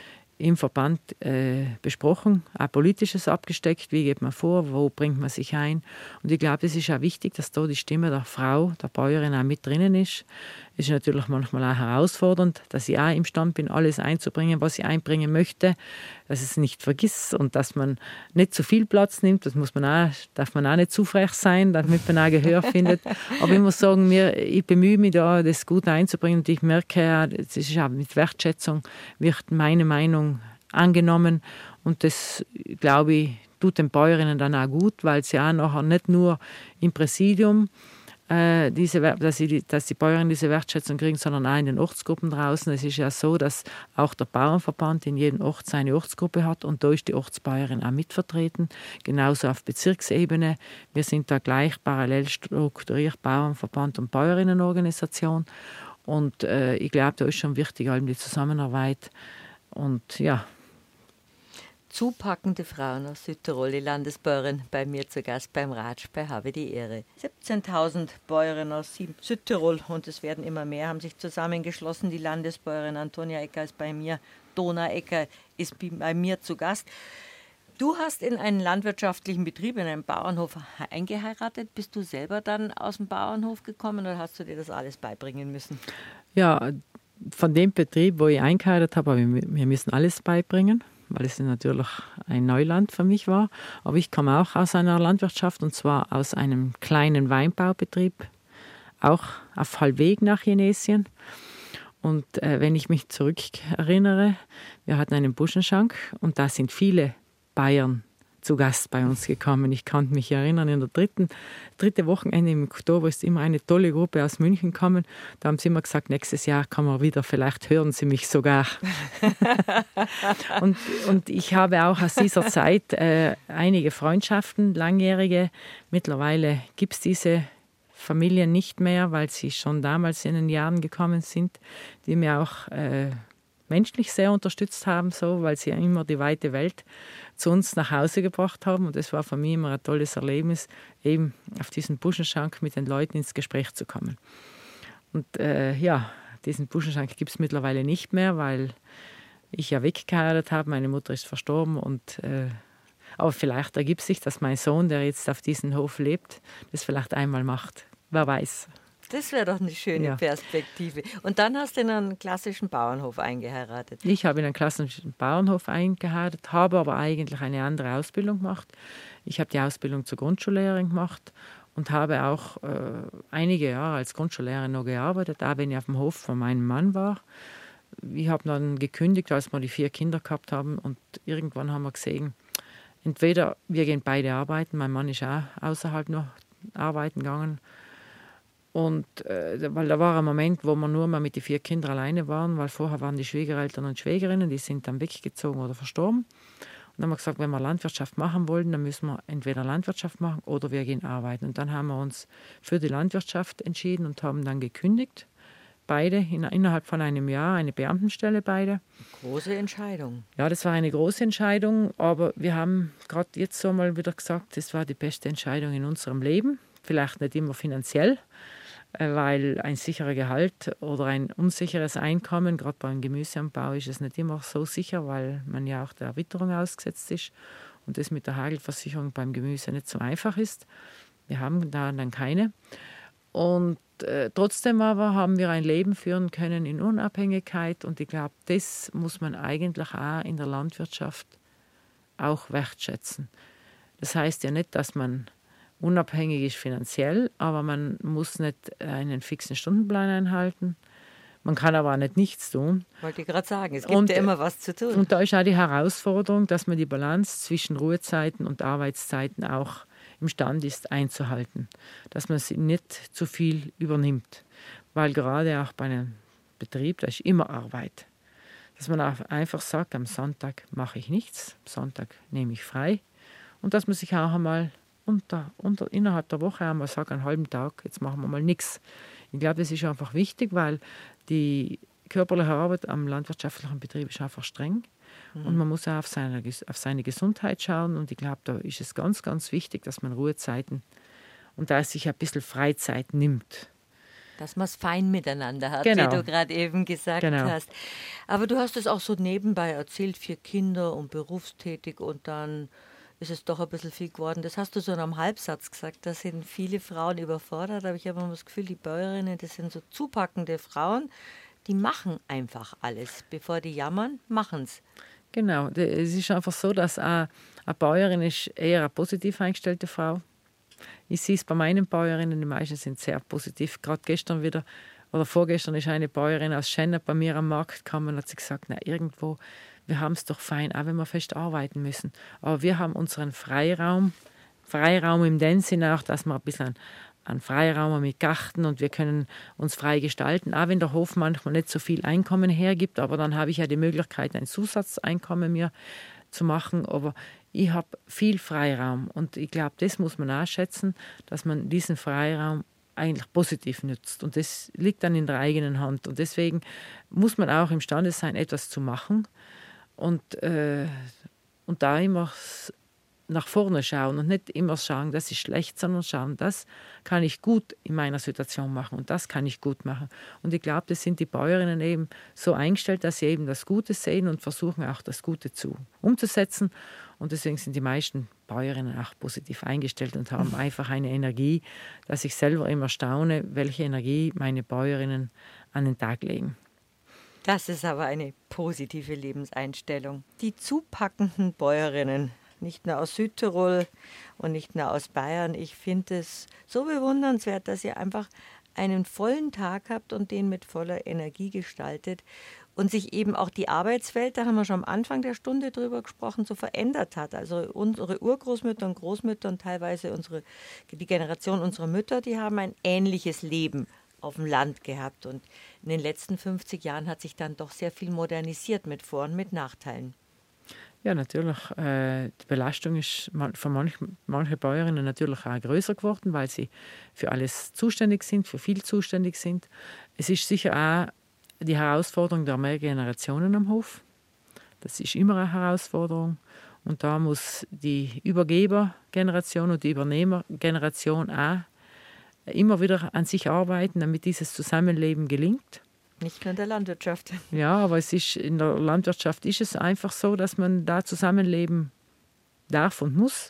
im Verband äh, besprochen, auch Politisches abgesteckt, wie geht man vor, wo bringt man sich ein. Und ich glaube, es ist auch wichtig, dass da die Stimme der Frau, der Bäuerin auch mit drinnen ist. Es ist natürlich manchmal auch herausfordernd, dass ich auch imstand bin, alles einzubringen, was ich einbringen möchte, dass ich es nicht vergisst und dass man nicht zu viel Platz nimmt. Das muss man auch, darf man auch nicht zu frech sein, damit man auch Gehör findet. Aber ich muss sagen, mir, ich bemühe mich da, das gut einzubringen und ich merke, es ist auch mit Wertschätzung wird meine Meinung angenommen und das, glaube ich, tut den Bäuerinnen dann auch gut, weil sie auch nachher nicht nur im Präsidium äh, diese, dass, sie, dass die Bäuerinnen diese Wertschätzung kriegen, sondern auch in den Ortsgruppen draußen. Es ist ja so, dass auch der Bauernverband in jedem Ort seine Ortsgruppe hat und da ist die Ortsbäuerin auch mitvertreten, genauso auf Bezirksebene. Wir sind da gleich parallel strukturiert, Bauernverband und Bäuerinnenorganisation und äh, ich glaube, da ist schon wichtig, allem die Zusammenarbeit und ja. Zupackende Frauen aus Südtirol, die Landesbäuerin, bei mir zu Gast beim Ratsch bei Habe die Ehre. siebzehntausend Bäuerinnen aus Südtirol und es werden immer mehr, haben sich zusammengeschlossen. Die Landesbäuerin Antonia Ecker ist bei mir, Dona Ecker ist bei mir zu Gast. Du hast in einen landwirtschaftlichen Betrieb, in einen Bauernhof eingeheiratet. Bist du selber dann aus dem Bauernhof gekommen oder hast du dir das alles beibringen müssen? Ja, von dem Betrieb, wo ich eingeheiratet habe, wir, wir müssen alles beibringen, weil es natürlich ein Neuland für mich war. Aber ich komme auch aus einer Landwirtschaft und zwar aus einem kleinen Weinbaubetrieb, auch auf Halbweg nach Jenesien. Und äh, wenn ich mich zurückerinnere, wir hatten einen Buschenschank und da sind viele Bayern zu Gast bei uns gekommen. Ich kann mich erinnern, in der dritten dritte Wochenende im Oktober ist immer eine tolle Gruppe aus München gekommen. Da haben sie immer gesagt, nächstes Jahr kommen wir wieder, vielleicht hören sie mich sogar. und, und ich habe auch aus dieser Zeit äh, einige Freundschaften, langjährige. Mittlerweile gibt es diese Familien nicht mehr, weil sie schon damals in den Jahren gekommen sind, die mir auch äh, menschlich sehr unterstützt haben, so, weil sie immer die weite Welt zu uns nach Hause gebracht haben. Und das war für mich immer ein tolles Erlebnis, eben auf diesen Buschenschank mit den Leuten ins Gespräch zu kommen. Und äh, ja, diesen Buschenschank gibt es mittlerweile nicht mehr, weil ich ja weggeheiratet habe. Meine Mutter ist verstorben. Und, äh, aber vielleicht ergibt sich, dass mein Sohn, der jetzt auf diesem Hof lebt, das vielleicht einmal macht. Wer weiß. Das wäre doch eine schöne ja. Perspektive. Und dann hast du in einen klassischen Bauernhof eingeheiratet. Ich habe in einen klassischen Bauernhof eingeheiratet, habe aber eigentlich eine andere Ausbildung gemacht. Ich habe die Ausbildung zur Grundschullehrerin gemacht und habe auch äh, einige Jahre als Grundschullehrerin noch gearbeitet, auch wenn ich auf dem Hof von meinem Mann war. Ich habe dann gekündigt, als wir die vier Kinder gehabt haben und irgendwann haben wir gesehen, entweder wir gehen beide arbeiten, mein Mann ist auch außerhalb noch arbeiten gegangen. Und äh, weil da war ein Moment, wo wir nur mal mit den vier Kindern alleine waren, weil vorher waren die Schwiegereltern und Schwägerinnen, die sind dann weggezogen oder verstorben. Und dann haben wir gesagt, wenn wir Landwirtschaft machen wollen, dann müssen wir entweder Landwirtschaft machen oder wir gehen arbeiten. Und dann haben wir uns für die Landwirtschaft entschieden und haben dann gekündigt. Beide in, innerhalb von einem Jahr, eine Beamtenstelle beide. Große Entscheidung. Ja, das war eine große Entscheidung, aber wir haben gerade jetzt so mal wieder gesagt, das war die beste Entscheidung in unserem Leben. Vielleicht nicht immer finanziell, weil ein sicherer Gehalt oder ein unsicheres Einkommen, gerade beim Gemüseanbau, ist es nicht immer so sicher, weil man ja auch der Witterung ausgesetzt ist und das mit der Hagelversicherung beim Gemüse nicht so einfach ist. Wir haben da dann keine. Und äh, trotzdem aber haben wir ein Leben führen können in Unabhängigkeit und ich glaube, das muss man eigentlich auch in der Landwirtschaft auch wertschätzen. Das heißt ja nicht, dass man unabhängig ist finanziell, aber man muss nicht einen fixen Stundenplan einhalten. Man kann aber auch nicht nichts tun. Wollte ich gerade sagen, es gibt und, ja immer was zu tun. Und da ist auch die Herausforderung, dass man die Balance zwischen Ruhezeiten und Arbeitszeiten auch imstande ist einzuhalten. Dass man sie nicht zu viel übernimmt. Weil gerade auch bei einem Betrieb, da ist immer Arbeit. Dass man auch einfach sagt, am Sonntag mache ich nichts, am Sonntag nehme ich frei. Und dass man sich auch einmal Unter, unter, innerhalb der Woche einmal sagt, einen halben Tag, jetzt machen wir mal nichts. Ich glaube, das ist einfach wichtig, weil die körperliche Arbeit am landwirtschaftlichen Betrieb ist einfach streng. Mhm. Und man muss auch auf seine, auf seine Gesundheit schauen. Und ich glaube, da ist es ganz, ganz wichtig, dass man Ruhezeiten und da es sich ein bisschen Freizeit nimmt. Dass man es fein miteinander hat, Genau. wie du gerade eben gesagt Genau. hast. Aber du hast es auch so nebenbei erzählt, vier Kinder und berufstätig und dann ist es doch ein bisschen viel geworden. Das hast du so in einem Halbsatz gesagt, da sind viele Frauen überfordert, aber ich habe immer das Gefühl, die Bäuerinnen, das sind so zupackende Frauen, die machen einfach alles. Bevor die jammern, machen es. Genau, de- es ist einfach so, dass eine, eine Bäuerin ist eher eine positiv eingestellte Frau. Ich sehe es bei meinen Bäuerinnen, die meisten sind sehr positiv. Gerade gestern wieder oder vorgestern ist eine Bäuerin aus Schennep bei mir am Markt gekommen und hat sie gesagt, na irgendwo, wir haben es doch fein, auch wenn wir fest arbeiten müssen. Aber wir haben unseren Freiraum, Freiraum im den Sinne auch, dass wir ein bisschen einen Freiraum mit Garten und wir können uns frei gestalten, auch wenn der Hof manchmal nicht so viel Einkommen hergibt, aber dann habe ich ja die Möglichkeit, ein Zusatzeinkommen mir zu machen, aber ich habe viel Freiraum und ich glaube, das muss man auch schätzen, dass man diesen Freiraum eigentlich positiv nutzt und das liegt dann in der eigenen Hand und deswegen muss man auch imstande sein, etwas zu machen und, äh, und da immer nach vorne schauen und nicht immer schauen, das ist schlecht, sondern schauen, das kann ich gut in meiner Situation machen und das kann ich gut machen. Und ich glaube, das sind die Bäuerinnen eben so eingestellt, dass sie eben das Gute sehen und versuchen auch das Gute zu umzusetzen. Und deswegen sind die meisten Bäuerinnen auch positiv eingestellt und haben einfach eine Energie, dass ich selber immer staune, welche Energie meine Bäuerinnen an den Tag legen. Das ist aber eine positive Lebenseinstellung. Die zupackenden Bäuerinnen, nicht nur aus Südtirol und nicht nur aus Bayern. Ich finde es so bewundernswert, dass ihr einfach einen vollen Tag habt und den mit voller Energie gestaltet und sich eben auch die Arbeitswelt, da haben wir schon am Anfang der Stunde drüber gesprochen, so verändert hat. Also unsere Urgroßmütter und Großmütter und teilweise unsere, die Generation unserer Mütter, die haben ein ähnliches Leben auf dem Land gehabt. Und in den letzten fünfzig Jahren hat sich dann doch sehr viel modernisiert mit Vor- und mit Nachteilen. Ja, natürlich. Äh, die Belastung ist für manch, manche Bäuerinnen natürlich auch größer geworden, weil sie für alles zuständig sind, für viel zuständig sind. Es ist sicher auch die Herausforderung der mehr Generationen am Hof. Das ist immer eine Herausforderung. Und da muss die Übergebergeneration und die Übernehmergeneration auch immer wieder an sich arbeiten, damit dieses Zusammenleben gelingt. Nicht nur in der Landwirtschaft. Ja, aber es ist, in der Landwirtschaft ist es einfach so, dass man da zusammenleben darf und muss.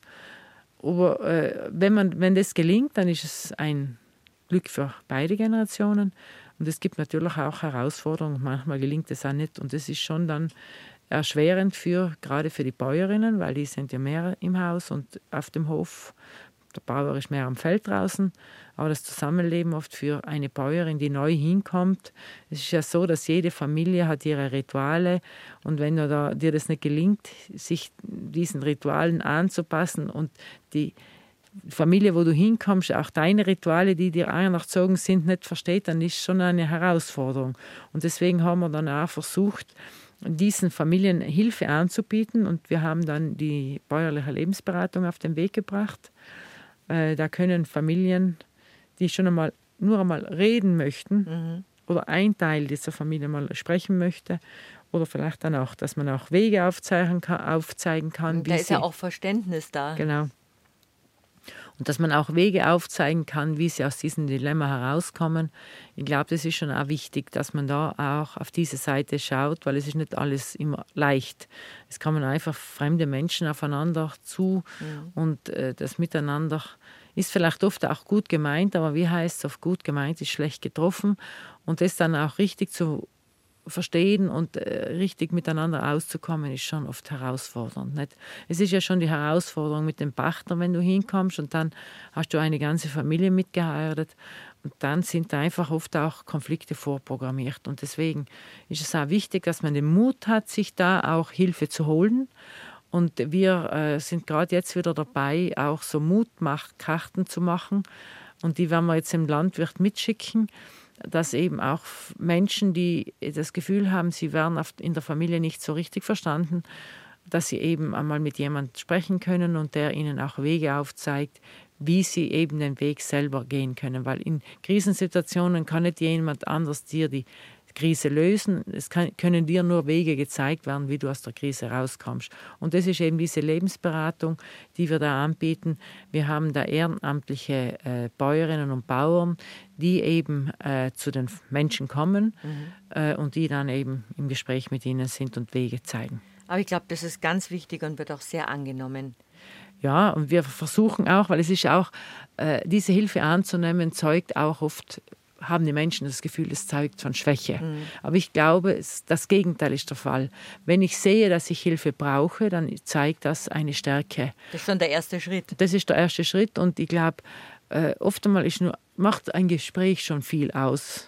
Aber äh, wenn, man, wenn das gelingt, dann ist es ein Glück für beide Generationen. Und es gibt natürlich auch Herausforderungen. Manchmal gelingt es auch nicht. Und das ist schon dann erschwerend für, gerade für die Bäuerinnen, weil die sind ja mehr im Haus und auf dem Hof. Der Bauer ist mehr am Feld draußen, aber das Zusammenleben oft für eine Bäuerin, die neu hinkommt, es ist ja so, dass jede Familie hat ihre Rituale und wenn du da, dir das nicht gelingt, sich diesen Ritualen anzupassen und die Familie, wo du hinkommst, auch deine Rituale, die dir anerzogen sind, nicht versteht, dann ist schon eine Herausforderung. Und deswegen haben wir dann auch versucht, diesen Familien Hilfe anzubieten und wir haben dann die bäuerliche Lebensberatung auf den Weg gebracht. Da können Familien, die schon einmal nur einmal reden möchten mhm. oder ein Teil dieser Familie mal sprechen möchte oder vielleicht dann auch, dass man auch Wege aufzeigen kann. Aufzeigen kann da ist sie, ja auch Verständnis da. Genau. Und dass man auch Wege aufzeigen kann, wie sie aus diesem Dilemma herauskommen. Ich glaube, das ist schon auch wichtig, dass man da auch auf diese Seite schaut, weil es ist nicht alles immer leicht. Es kommen einfach fremde Menschen aufeinander zu mhm. und äh, das Miteinander ist vielleicht oft auch gut gemeint, aber wie heißt es, auf gut gemeint ist schlecht getroffen und das dann auch richtig zu verstehen und äh, richtig miteinander auszukommen, ist schon oft herausfordernd. Nicht? Es ist ja schon die Herausforderung mit dem Partner, wenn du hinkommst und dann hast du eine ganze Familie mitgeheiratet und dann sind da einfach oft auch Konflikte vorprogrammiert. Und deswegen ist es auch wichtig, dass man den Mut hat, sich da auch Hilfe zu holen. Und wir äh, sind gerade jetzt wieder dabei, auch so Mutmachkarten zu machen. Und die werden wir jetzt im Landwirt mitschicken, dass eben auch Menschen, die das Gefühl haben, sie werden in der Familie nicht so richtig verstanden, dass sie eben einmal mit jemandem sprechen können und der ihnen auch Wege aufzeigt, wie sie eben den Weg selber gehen können. Weil in Krisensituationen kann nicht jemand anders dir die Krise lösen. Es kann, können dir nur Wege gezeigt werden, wie du aus der Krise rauskommst. Und das ist eben diese Lebensberatung, die wir da anbieten. Wir haben da ehrenamtliche äh, Bäuerinnen und Bauern, die eben äh, zu den Menschen kommen mhm. äh, und die dann eben im Gespräch mit ihnen sind und Wege zeigen. Aber ich glaube, das ist ganz wichtig und wird auch sehr angenommen. Ja, und wir versuchen auch, weil es ist auch, äh, diese Hilfe anzunehmen, zeugt auch oft, haben die Menschen das Gefühl, es zeugt von Schwäche. Mhm. Aber ich glaube, es, das Gegenteil ist der Fall. Wenn ich sehe, dass ich Hilfe brauche, dann zeigt das eine Stärke. Das ist schon der erste Schritt. Das ist der erste Schritt und ich glaube, äh, oft einmal ist nur, macht ein Gespräch schon viel aus.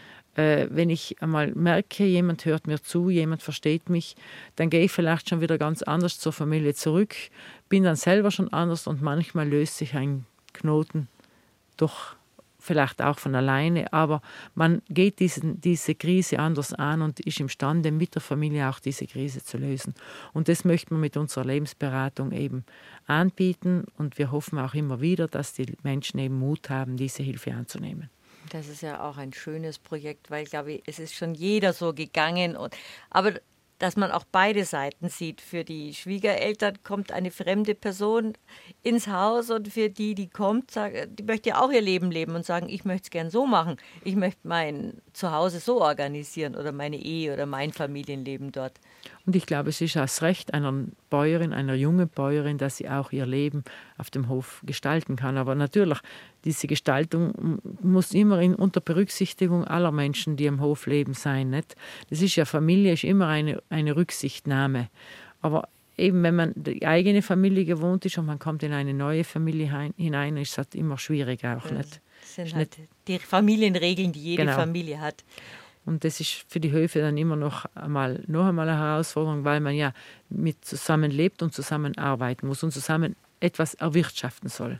Äh, wenn ich einmal merke, jemand hört mir zu, jemand versteht mich, dann gehe ich vielleicht schon wieder ganz anders zur Familie zurück, bin dann selber schon anders und manchmal löst sich ein Knoten doch vielleicht auch von alleine, aber man geht diesen, diese Krise anders an und ist imstande, mit der Familie auch diese Krise zu lösen. Und das möchten wir mit unserer Lebensberatung eben anbieten und wir hoffen auch immer wieder, dass die Menschen eben Mut haben, diese Hilfe anzunehmen. Das ist ja auch ein schönes Projekt, weil, glaube ich, es ist schon jeder so gegangen. Und, aber dass man auch beide Seiten sieht. Für die Schwiegereltern kommt eine fremde Person ins Haus und für die, die kommt, sagt, die möchte ja auch ihr Leben leben und sagen, ich möchte es gern so machen. Ich möchte mein Zuhause so organisieren oder meine Ehe oder mein Familienleben dort. Und ich glaube, es ist das Recht einer Bäuerin, einer jungen Bäuerin, dass sie auch ihr Leben auf dem Hof gestalten kann. Aber natürlich, diese Gestaltung muss immer in, unter Berücksichtigung aller Menschen, die am Hof leben, sein. Nicht? Das ist ja, Familie ist immer eine, eine Rücksichtnahme. Aber eben, wenn man die eigene Familie gewohnt ist und man kommt in eine neue Familie ein, hinein, ist das immer schwierig auch. Ja, nicht? Das sind halt die Familienregeln, die jede genau. Familie hat. Und das ist für die Höfe dann immer noch einmal, noch einmal eine Herausforderung, weil man ja mit zusammen lebt und zusammenarbeiten muss und zusammen etwas erwirtschaften soll.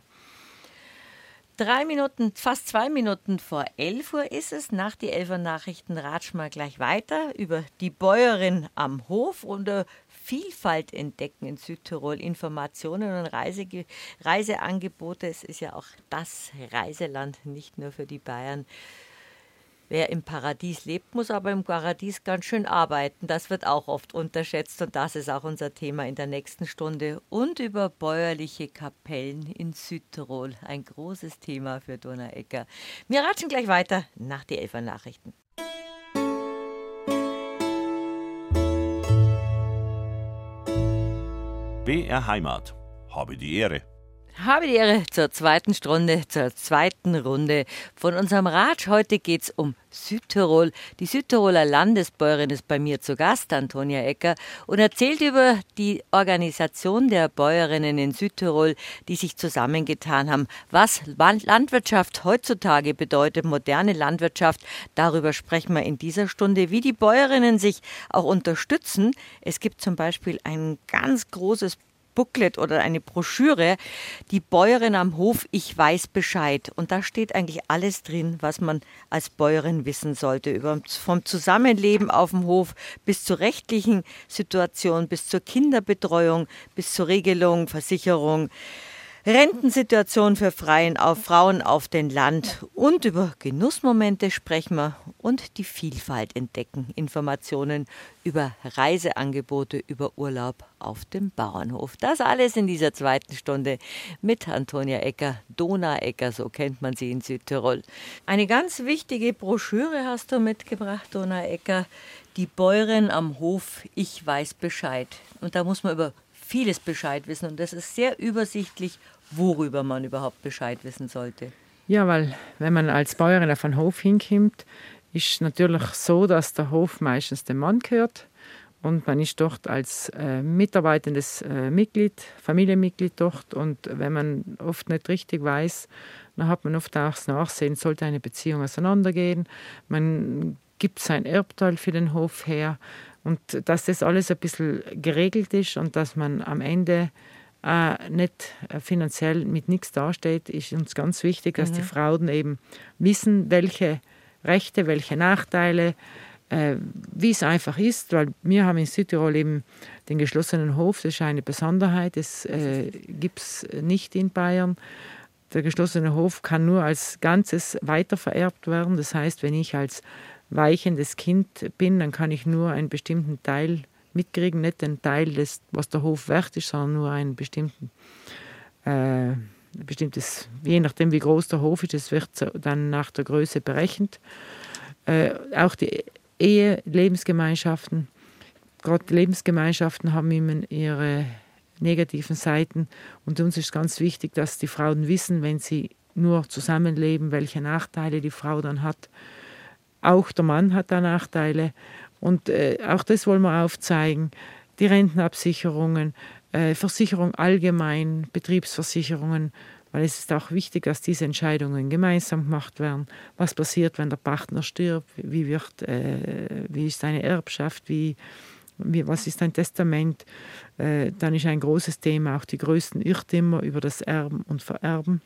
Drei Minuten, fast zwei Minuten vor elf Uhr ist es. Nach die Elfer Nachrichten ratschen wir gleich weiter über die Bäuerin am Hof und uh, Vielfalt entdecken in Südtirol. Informationen und Reise, Reiseangebote. Es ist ja auch das Reiseland, nicht nur für die Bayern. Wer im Paradies lebt, muss aber im Paradies ganz schön arbeiten. Das wird auch oft unterschätzt und das ist auch unser Thema in der nächsten Stunde. Und über bäuerliche Kapellen in Südtirol. Ein großes Thema für Donauecker. Wir ratschen gleich weiter nach die Elfer Nachrichten. B R Heimat. Habe die Ehre. Habe die Ehre zur zweiten Stunde, zur zweiten Runde von unserem Ratsch. Heute geht es um Südtirol. Die Südtiroler Landesbäuerin ist bei mir zu Gast, Antonia Ecker, und erzählt über die Organisation der Bäuerinnen in Südtirol, die sich zusammengetan haben. Was Landwirtschaft heutzutage bedeutet, moderne Landwirtschaft, darüber sprechen wir in dieser Stunde, wie die Bäuerinnen sich auch unterstützen. Es gibt zum Beispiel ein ganz großes Booklet oder eine Broschüre, die Bäuerin am Hof, ich weiß Bescheid. Und da steht eigentlich alles drin, was man als Bäuerin wissen sollte. Über, vom Zusammenleben auf dem Hof bis zur rechtlichen Situation, bis zur Kinderbetreuung, bis zur Regelung, Versicherung, Rentensituation für Freien auf Frauen auf dem Land und über Genussmomente sprechen wir und die Vielfalt entdecken. Informationen über Reiseangebote, über Urlaub auf dem Bauernhof. Das alles in dieser zweiten Stunde mit Antonia Ecker, Donauecker, so kennt man sie in Südtirol. Eine ganz wichtige Broschüre hast du mitgebracht, Donauecker. Die Bäuerin am Hof, ich weiß Bescheid. Und da muss man über vieles Bescheid wissen und das ist sehr übersichtlich, worüber man überhaupt Bescheid wissen sollte. Ja, weil wenn man als Bäuerin auf einen Hof hinkommt, ist natürlich so, dass der Hof meistens dem Mann gehört und man ist dort als äh, mitarbeitendes äh, Mitglied, Familienmitglied dort und wenn man oft nicht richtig weiß, dann hat man oft auch das Nachsehen, sollte eine Beziehung auseinandergehen, man gibt sein Erbteil für den Hof her. Und dass das alles ein bisschen geregelt ist und dass man am Ende äh, nicht äh, finanziell mit nichts dasteht, ist uns ganz wichtig, dass mhm. die Frauen eben wissen, welche Rechte, welche Nachteile, äh, wie es einfach ist. Weil wir haben in Südtirol eben den geschlossenen Hof, das ist eine Besonderheit, das äh, gibt es nicht in Bayern. Der geschlossene Hof kann nur als Ganzes weitervererbt werden. Das heißt, wenn ich als weichendes Kind bin, dann kann ich nur einen bestimmten Teil mitkriegen, nicht den Teil, des, was der Hof wert ist, sondern nur einen bestimmten, äh, bestimmtes, je nachdem wie groß der Hof ist, das wird dann nach der Größe berechnet. Äh, auch die Ehe-Lebensgemeinschaften, gerade Lebensgemeinschaften haben immer ihre negativen Seiten und uns ist ganz wichtig, dass die Frauen wissen, wenn sie nur zusammenleben, welche Nachteile die Frau dann hat. Auch der Mann hat da Nachteile und äh, auch das wollen wir aufzeigen. Die Rentenabsicherungen, äh, Versicherung allgemein, Betriebsversicherungen, weil es ist auch wichtig, dass diese Entscheidungen gemeinsam gemacht werden. Was passiert, wenn der Partner stirbt? Wie, wird, äh, wie ist seine Erbschaft? Wie, wie, was ist ein Testament? Äh, dann ist ein großes Thema auch die größten Irrtümer über das Erben und Vererben.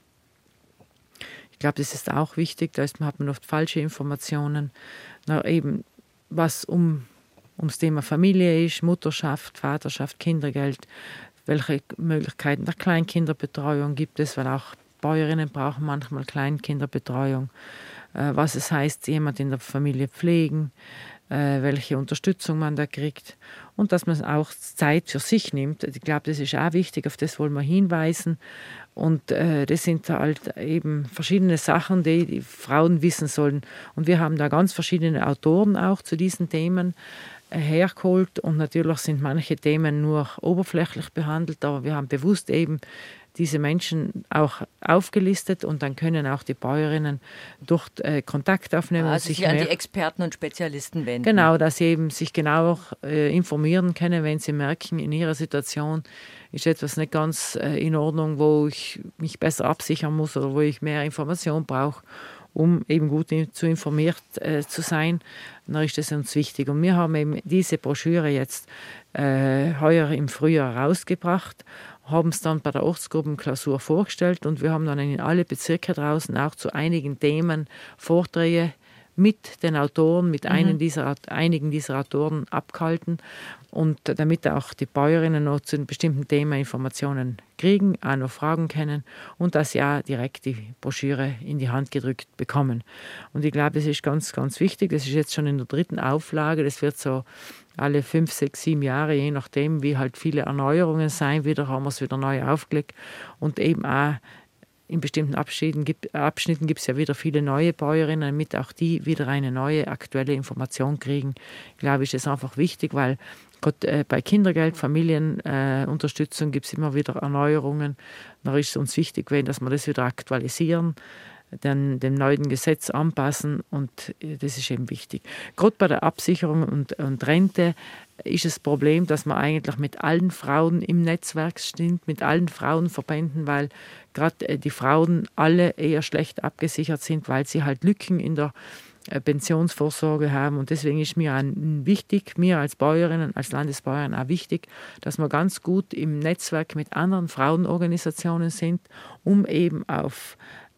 Ich glaube, das ist auch wichtig, da ist, hat man oft falsche Informationen. Na, eben, was um, ums Thema Familie ist, Mutterschaft, Vaterschaft, Kindergeld, welche Möglichkeiten der Kleinkinderbetreuung gibt es, weil auch Bäuerinnen brauchen manchmal Kleinkinderbetreuung, äh, was es heißt, jemand in der Familie pflegen, äh, welche Unterstützung man da kriegt und dass man auch Zeit für sich nimmt. Ich glaube, das ist auch wichtig, auf das wollen wir hinweisen. Und äh, das sind halt eben verschiedene Sachen, die die Frauen wissen sollen. Und wir haben da ganz verschiedene Autoren auch zu diesen Themen äh, hergeholt. Und natürlich sind manche Themen nur oberflächlich behandelt, aber wir haben bewusst eben diese Menschen auch aufgelistet und dann können auch die Bäuerinnen dort äh, Kontakt aufnehmen. Also und sich sich an mehr, die Experten und Spezialisten wenden. Genau, dass sie eben sich genau äh, informieren können, wenn sie merken, in ihrer Situation ist etwas nicht ganz äh, in Ordnung, wo ich mich besser absichern muss oder wo ich mehr Information brauche, um eben gut zu informiert äh, zu sein. Dann ist das uns wichtig. Und wir haben eben diese Broschüre jetzt äh, heuer im Frühjahr rausgebracht, haben es dann bei der Ortsgruppenklausur vorgestellt und wir haben dann in alle Bezirke draußen auch zu einigen Themen Vorträge mit den Autoren, mit mhm. einen dieser, einigen dieser Autoren abgehalten und damit auch die Bäuerinnen noch zu einem bestimmten Thema Informationen kriegen, auch noch fragen können und dass sie auch direkt die Broschüre in die Hand gedrückt bekommen. Und ich glaube, das ist ganz, ganz wichtig. Das ist jetzt schon in der dritten Auflage. Das wird so alle fünf, sechs, sieben Jahre, je nachdem, wie halt viele Erneuerungen sein. Wieder haben wir es wieder neu aufgelegt und eben auch in bestimmten Abschnitten gibt Abschnitten gibt es ja wieder viele neue Bäuerinnen, damit auch die wieder eine neue aktuelle Information kriegen. Ich glaube, ist das einfach wichtig, weil Gott, äh, bei Kindergeld, Familienunterstützung äh, gibt es immer wieder Erneuerungen. Da ist es uns wichtig, wenn, dass wir das wieder aktualisieren, dann dem neuen Gesetz anpassen und äh, das ist eben wichtig. Gerade bei der Absicherung und, und Rente ist das Problem, dass man eigentlich mit allen Frauen im Netzwerk stimmt, mit allen Frauenverbänden, weil gerade die Frauen alle eher schlecht abgesichert sind, weil sie halt Lücken in der Pensionsvorsorge haben. Und deswegen ist mir wichtig, mir als Bäuerinnen, als Landesbäuerin auch wichtig, dass wir ganz gut im Netzwerk mit anderen Frauenorganisationen sind, um eben auf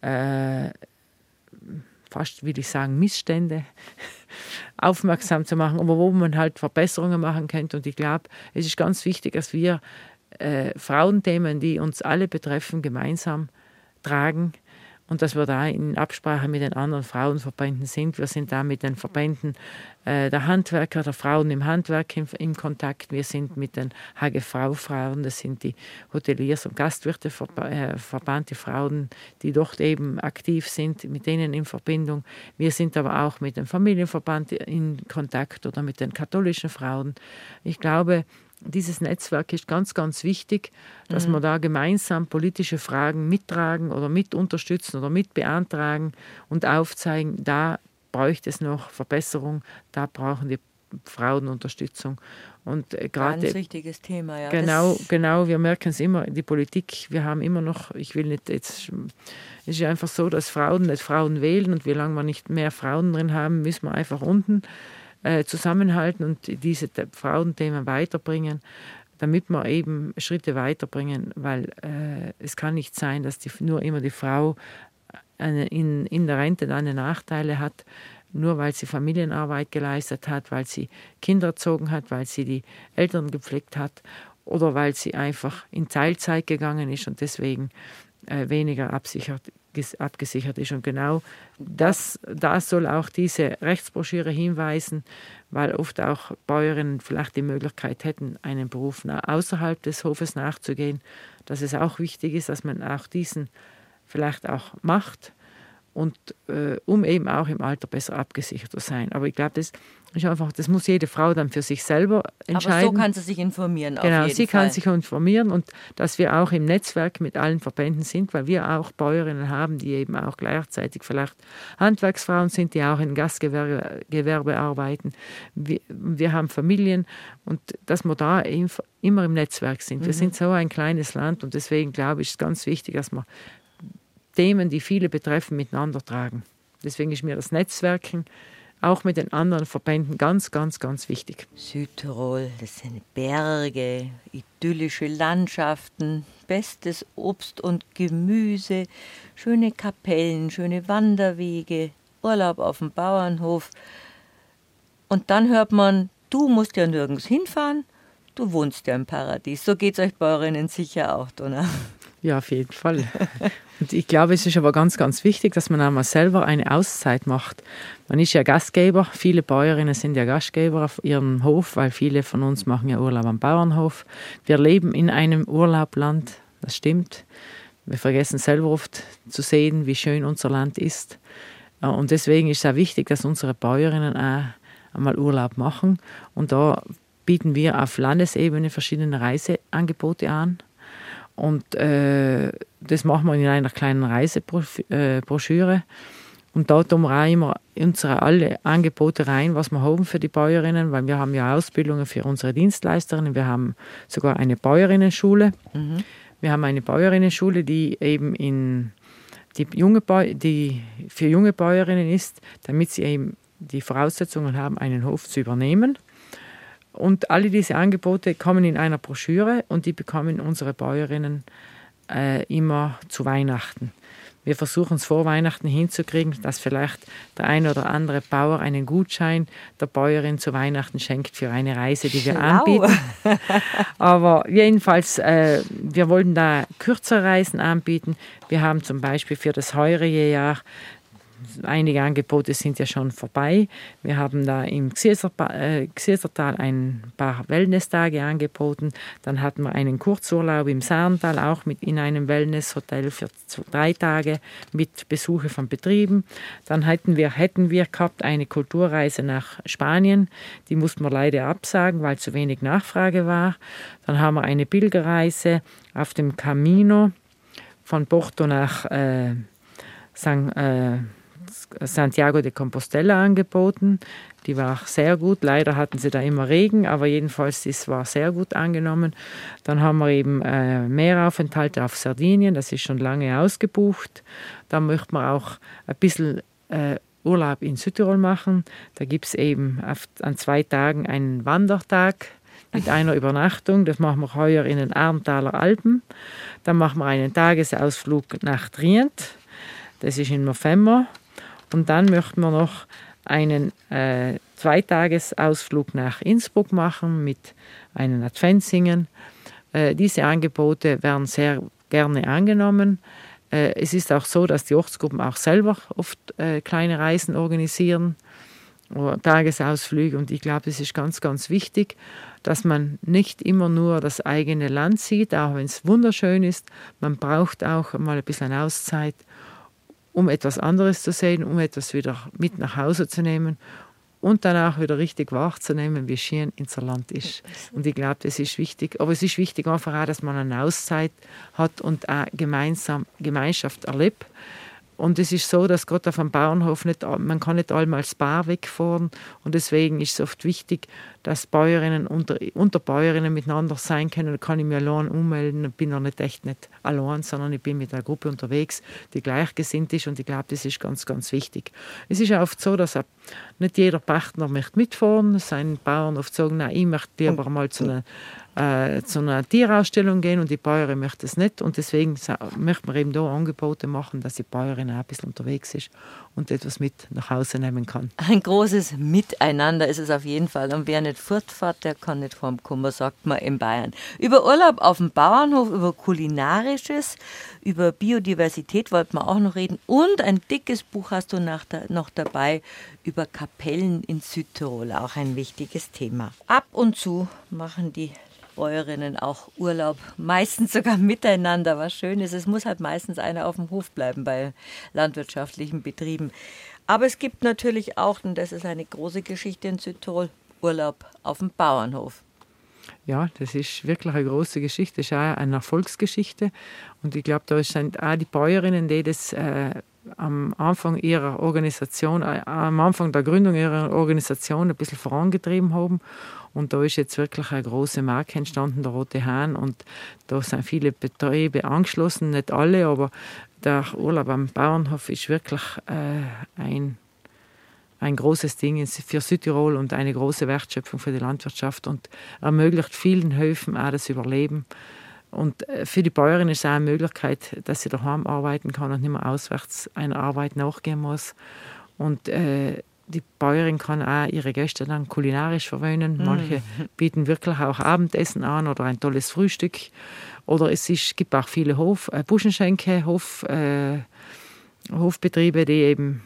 äh, fast, will ich sagen, Missstände aufmerksam zu machen, aber wo man halt Verbesserungen machen könnte. Und ich glaube, es ist ganz wichtig, dass wir äh, Frauenthemen, die uns alle betreffen, gemeinsam tragen und dass wir da in Absprache mit den anderen Frauenverbänden sind. Wir sind da mit den Verbänden äh, der Handwerker, der Frauen im Handwerk im, im Kontakt. Wir sind mit den H G V-Frauen, das sind die Hoteliers- und Gastwirteverband, die Frauen, die dort eben aktiv sind, mit denen in Verbindung. Wir sind aber auch mit dem Familienverband in Kontakt oder mit den katholischen Frauen. Ich glaube, dieses Netzwerk ist ganz, ganz wichtig, dass mhm. wir da gemeinsam politische Fragen mittragen oder mit unterstützen oder mit beantragen und aufzeigen, da bräuchte es noch Verbesserung, da brauchen die Frauen Unterstützung. Und äh, gerade ganz wichtiges Thema, ja. Genau, genau, wir merken es immer, die Politik, wir haben immer noch, ich will nicht jetzt, es ist ja einfach so, dass Frauen nicht Frauen wählen und wie lange wir nicht mehr Frauen drin haben, müssen wir einfach unten Äh, zusammenhalten und diese Frauenthemen weiterbringen, damit wir eben Schritte weiterbringen, weil äh, es kann nicht sein, dass die, nur immer die Frau eine, in, in der Rente eine Nachteile hat, nur weil sie Familienarbeit geleistet hat, weil sie Kinder erzogen hat, weil sie die Eltern gepflegt hat oder weil sie einfach in Teilzeit gegangen ist und deswegen äh, weniger absichert. abgesichert ist. Und genau das, das soll auch diese Rechtsbroschüre hinweisen, weil oft auch Bäuerinnen vielleicht die Möglichkeit hätten, einen Beruf außerhalb des Hofes nachzugehen, dass es auch wichtig ist, dass man auch diesen vielleicht auch macht, und äh, um eben auch im Alter besser abgesichert zu sein. Aber ich glaube, das ist einfach, das muss jede Frau dann für sich selber entscheiden. Aber so kann sie sich informieren. Genau, auf jeden sie Fall. kann sich informieren, und dass wir auch im Netzwerk mit allen Verbänden sind, weil wir auch Bäuerinnen haben, die eben auch gleichzeitig vielleicht Handwerksfrauen sind, die auch in Gastgewerbe Gewerbe arbeiten. Wir, wir haben Familien, und dass wir da immer im Netzwerk sind. Wir mhm. sind so ein kleines Land, und deswegen glaube ich, ist es ganz wichtig, dass wir Themen, die viele betreffen, miteinander tragen. Deswegen ist mir das Netzwerken auch mit den anderen Verbänden ganz, ganz, ganz wichtig. Südtirol, das sind Berge, idyllische Landschaften, bestes Obst und Gemüse, schöne Kapellen, schöne Wanderwege, Urlaub auf dem Bauernhof. Und dann hört man, du musst ja nirgends hinfahren, du wohnst ja im Paradies. So geht es euch Bäuerinnen sicher auch, Donna. Ja, auf jeden Fall. Und ich glaube, es ist aber ganz, ganz wichtig, dass man einmal selber eine Auszeit macht. Man ist ja Gastgeber. Viele Bäuerinnen sind ja Gastgeber auf ihrem Hof, weil viele von uns machen ja Urlaub am Bauernhof. Wir leben in einem Urlaubland, das stimmt. Wir vergessen selber oft zu sehen, wie schön unser Land ist. Und deswegen ist es auch wichtig, dass unsere Bäuerinnen auch einmal Urlaub machen. Und da bieten wir auf Landesebene verschiedene Reiseangebote an. Und äh, das machen wir in einer kleinen Reisebroschüre. Und da tun wir auch immer unsere alle Angebote rein, was wir haben für die Bäuerinnen, weil wir haben ja Ausbildungen für unsere Dienstleisterinnen. Wir haben sogar eine Bäuerinnenschule. Mhm. Wir haben eine Bäuerinnenschule, die eben in die junge Bäu- die für junge Bäuerinnen ist, damit sie eben die Voraussetzungen haben, einen Hof zu übernehmen. Und alle diese Angebote kommen in einer Broschüre, und die bekommen unsere Bäuerinnen äh, immer zu Weihnachten. Wir versuchen es vor Weihnachten hinzukriegen, dass vielleicht der ein oder andere Bauer einen Gutschein der Bäuerin zu Weihnachten schenkt für eine Reise, die wir Schlau. anbieten. Aber jedenfalls, äh, wir wollen da kürzere Reisen anbieten. Wir haben zum Beispiel für das heurige Jahr, einige Angebote sind ja schon vorbei. Wir haben da im Gsiesertal ein paar Wellnesstage angeboten. Dann hatten wir einen Kurzurlaub im Saarntal, auch mit in einem Wellnesshotel für drei Tage mit Besuche von Betrieben. Dann hätten wir, hätten wir gehabt eine Kulturreise nach Spanien. Die mussten wir leider absagen, weil zu wenig Nachfrage war. Dann haben wir eine Pilgerreise auf dem Camino von Porto nach äh, San, äh, Santiago de Compostela angeboten. Die war sehr gut. Leider hatten sie da immer Regen, aber jedenfalls das war sehr gut angenommen. Dann haben wir eben äh, Mehraufenthalte auf Sardinien. Das ist schon lange ausgebucht. Da möchten wir auch ein bisschen äh, Urlaub in Südtirol machen. Da gibt es eben auf, an zwei Tagen einen Wandertag mit einer Übernachtung. Das machen wir heuer in den Armtaler Alpen. Dann machen wir einen Tagesausflug nach Trient. Das ist im November. Und dann möchten wir noch einen äh, Zweitagesausflug nach Innsbruck machen mit einem Adventssingen. Äh, diese Angebote werden sehr gerne angenommen. Äh, es ist auch so, dass die Ortsgruppen auch selber oft äh, kleine Reisen organisieren oder Tagesausflüge. Und ich glaube, es ist ganz, ganz wichtig, dass man nicht immer nur das eigene Land sieht, auch wenn es wunderschön ist. Man braucht auch mal ein bisschen Auszeit, um etwas anderes zu sehen, um etwas wieder mit nach Hause zu nehmen und dann auch wieder richtig wahrzunehmen, wie schön unser Land ist. Und ich glaube, das ist wichtig. Aber es ist wichtig einfach auch, dass man eine Auszeit hat und auch gemeinsam Gemeinschaft erlebt. Und es ist so, dass gerade auf dem Bauernhof nicht, man kann nicht einmal das Paar wegfahren. Und deswegen ist es oft wichtig, dass Bäuerinnen unter, unter Bäuerinnen miteinander sein können. Da kann ich mich allein ummelden. Ich bin ja nicht echt nicht allein, sondern ich bin mit einer Gruppe unterwegs, die gleichgesinnt ist. Und ich glaube, das ist ganz, ganz wichtig. Es ist ja oft so, dass nicht jeder Partner möchte mitfahren. Es sind Bauern oft sagen, nein, ich möchte lieber mal zu einer Äh, zu einer Tierausstellung gehen und die Bäuerin möchte es nicht. Und deswegen möchten wir eben da Angebote machen, dass die Bäuerin auch ein bisschen unterwegs ist und etwas mit nach Hause nehmen kann. Ein großes Miteinander ist es auf jeden Fall. Und wer nicht nicht fortfahrt, der kann nicht vorm Kummer, sagt man in Bayern. Über Urlaub auf dem Bauernhof, über Kulinarisches, über Biodiversität wollten wir auch noch reden. Und ein dickes Buch hast du nach der, noch dabei über Kapellen in Südtirol, auch ein wichtiges Thema. Ab und zu machen die Bäuerinnen auch Urlaub, meistens sogar miteinander, was schön ist. Es muss halt meistens einer auf dem Hof bleiben bei landwirtschaftlichen Betrieben. Aber es gibt natürlich auch, und das ist eine große Geschichte in Südtirol, Urlaub auf dem Bauernhof. Ja, das ist wirklich eine große Geschichte, das ist auch eine Erfolgsgeschichte. Und ich glaube, da sind auch die Bäuerinnen, die das äh, am Anfang ihrer Organisation, äh, am Anfang der Gründung ihrer Organisation ein bisschen vorangetrieben haben. Und da ist jetzt wirklich eine große Marke entstanden, der Rote Hahn. Und da sind viele Betriebe angeschlossen, nicht alle, aber der Urlaub am Bauernhof ist wirklich äh, ein, ein großes Ding für Südtirol und eine große Wertschöpfung für die Landwirtschaft und ermöglicht vielen Höfen auch das Überleben. Und für die Bäuerin ist es auch eine Möglichkeit, dass sie daheim arbeiten kann und nicht mehr auswärts einer Arbeit nachgehen muss. Und äh, die Bäuerin kann auch ihre Gäste dann kulinarisch verwöhnen. Mm. Manche bieten wirklich auch Abendessen an oder ein tolles Frühstück. Oder es ist, gibt auch viele Hof, äh, Buschenschenke, Hof, äh, Hofbetriebe, die eben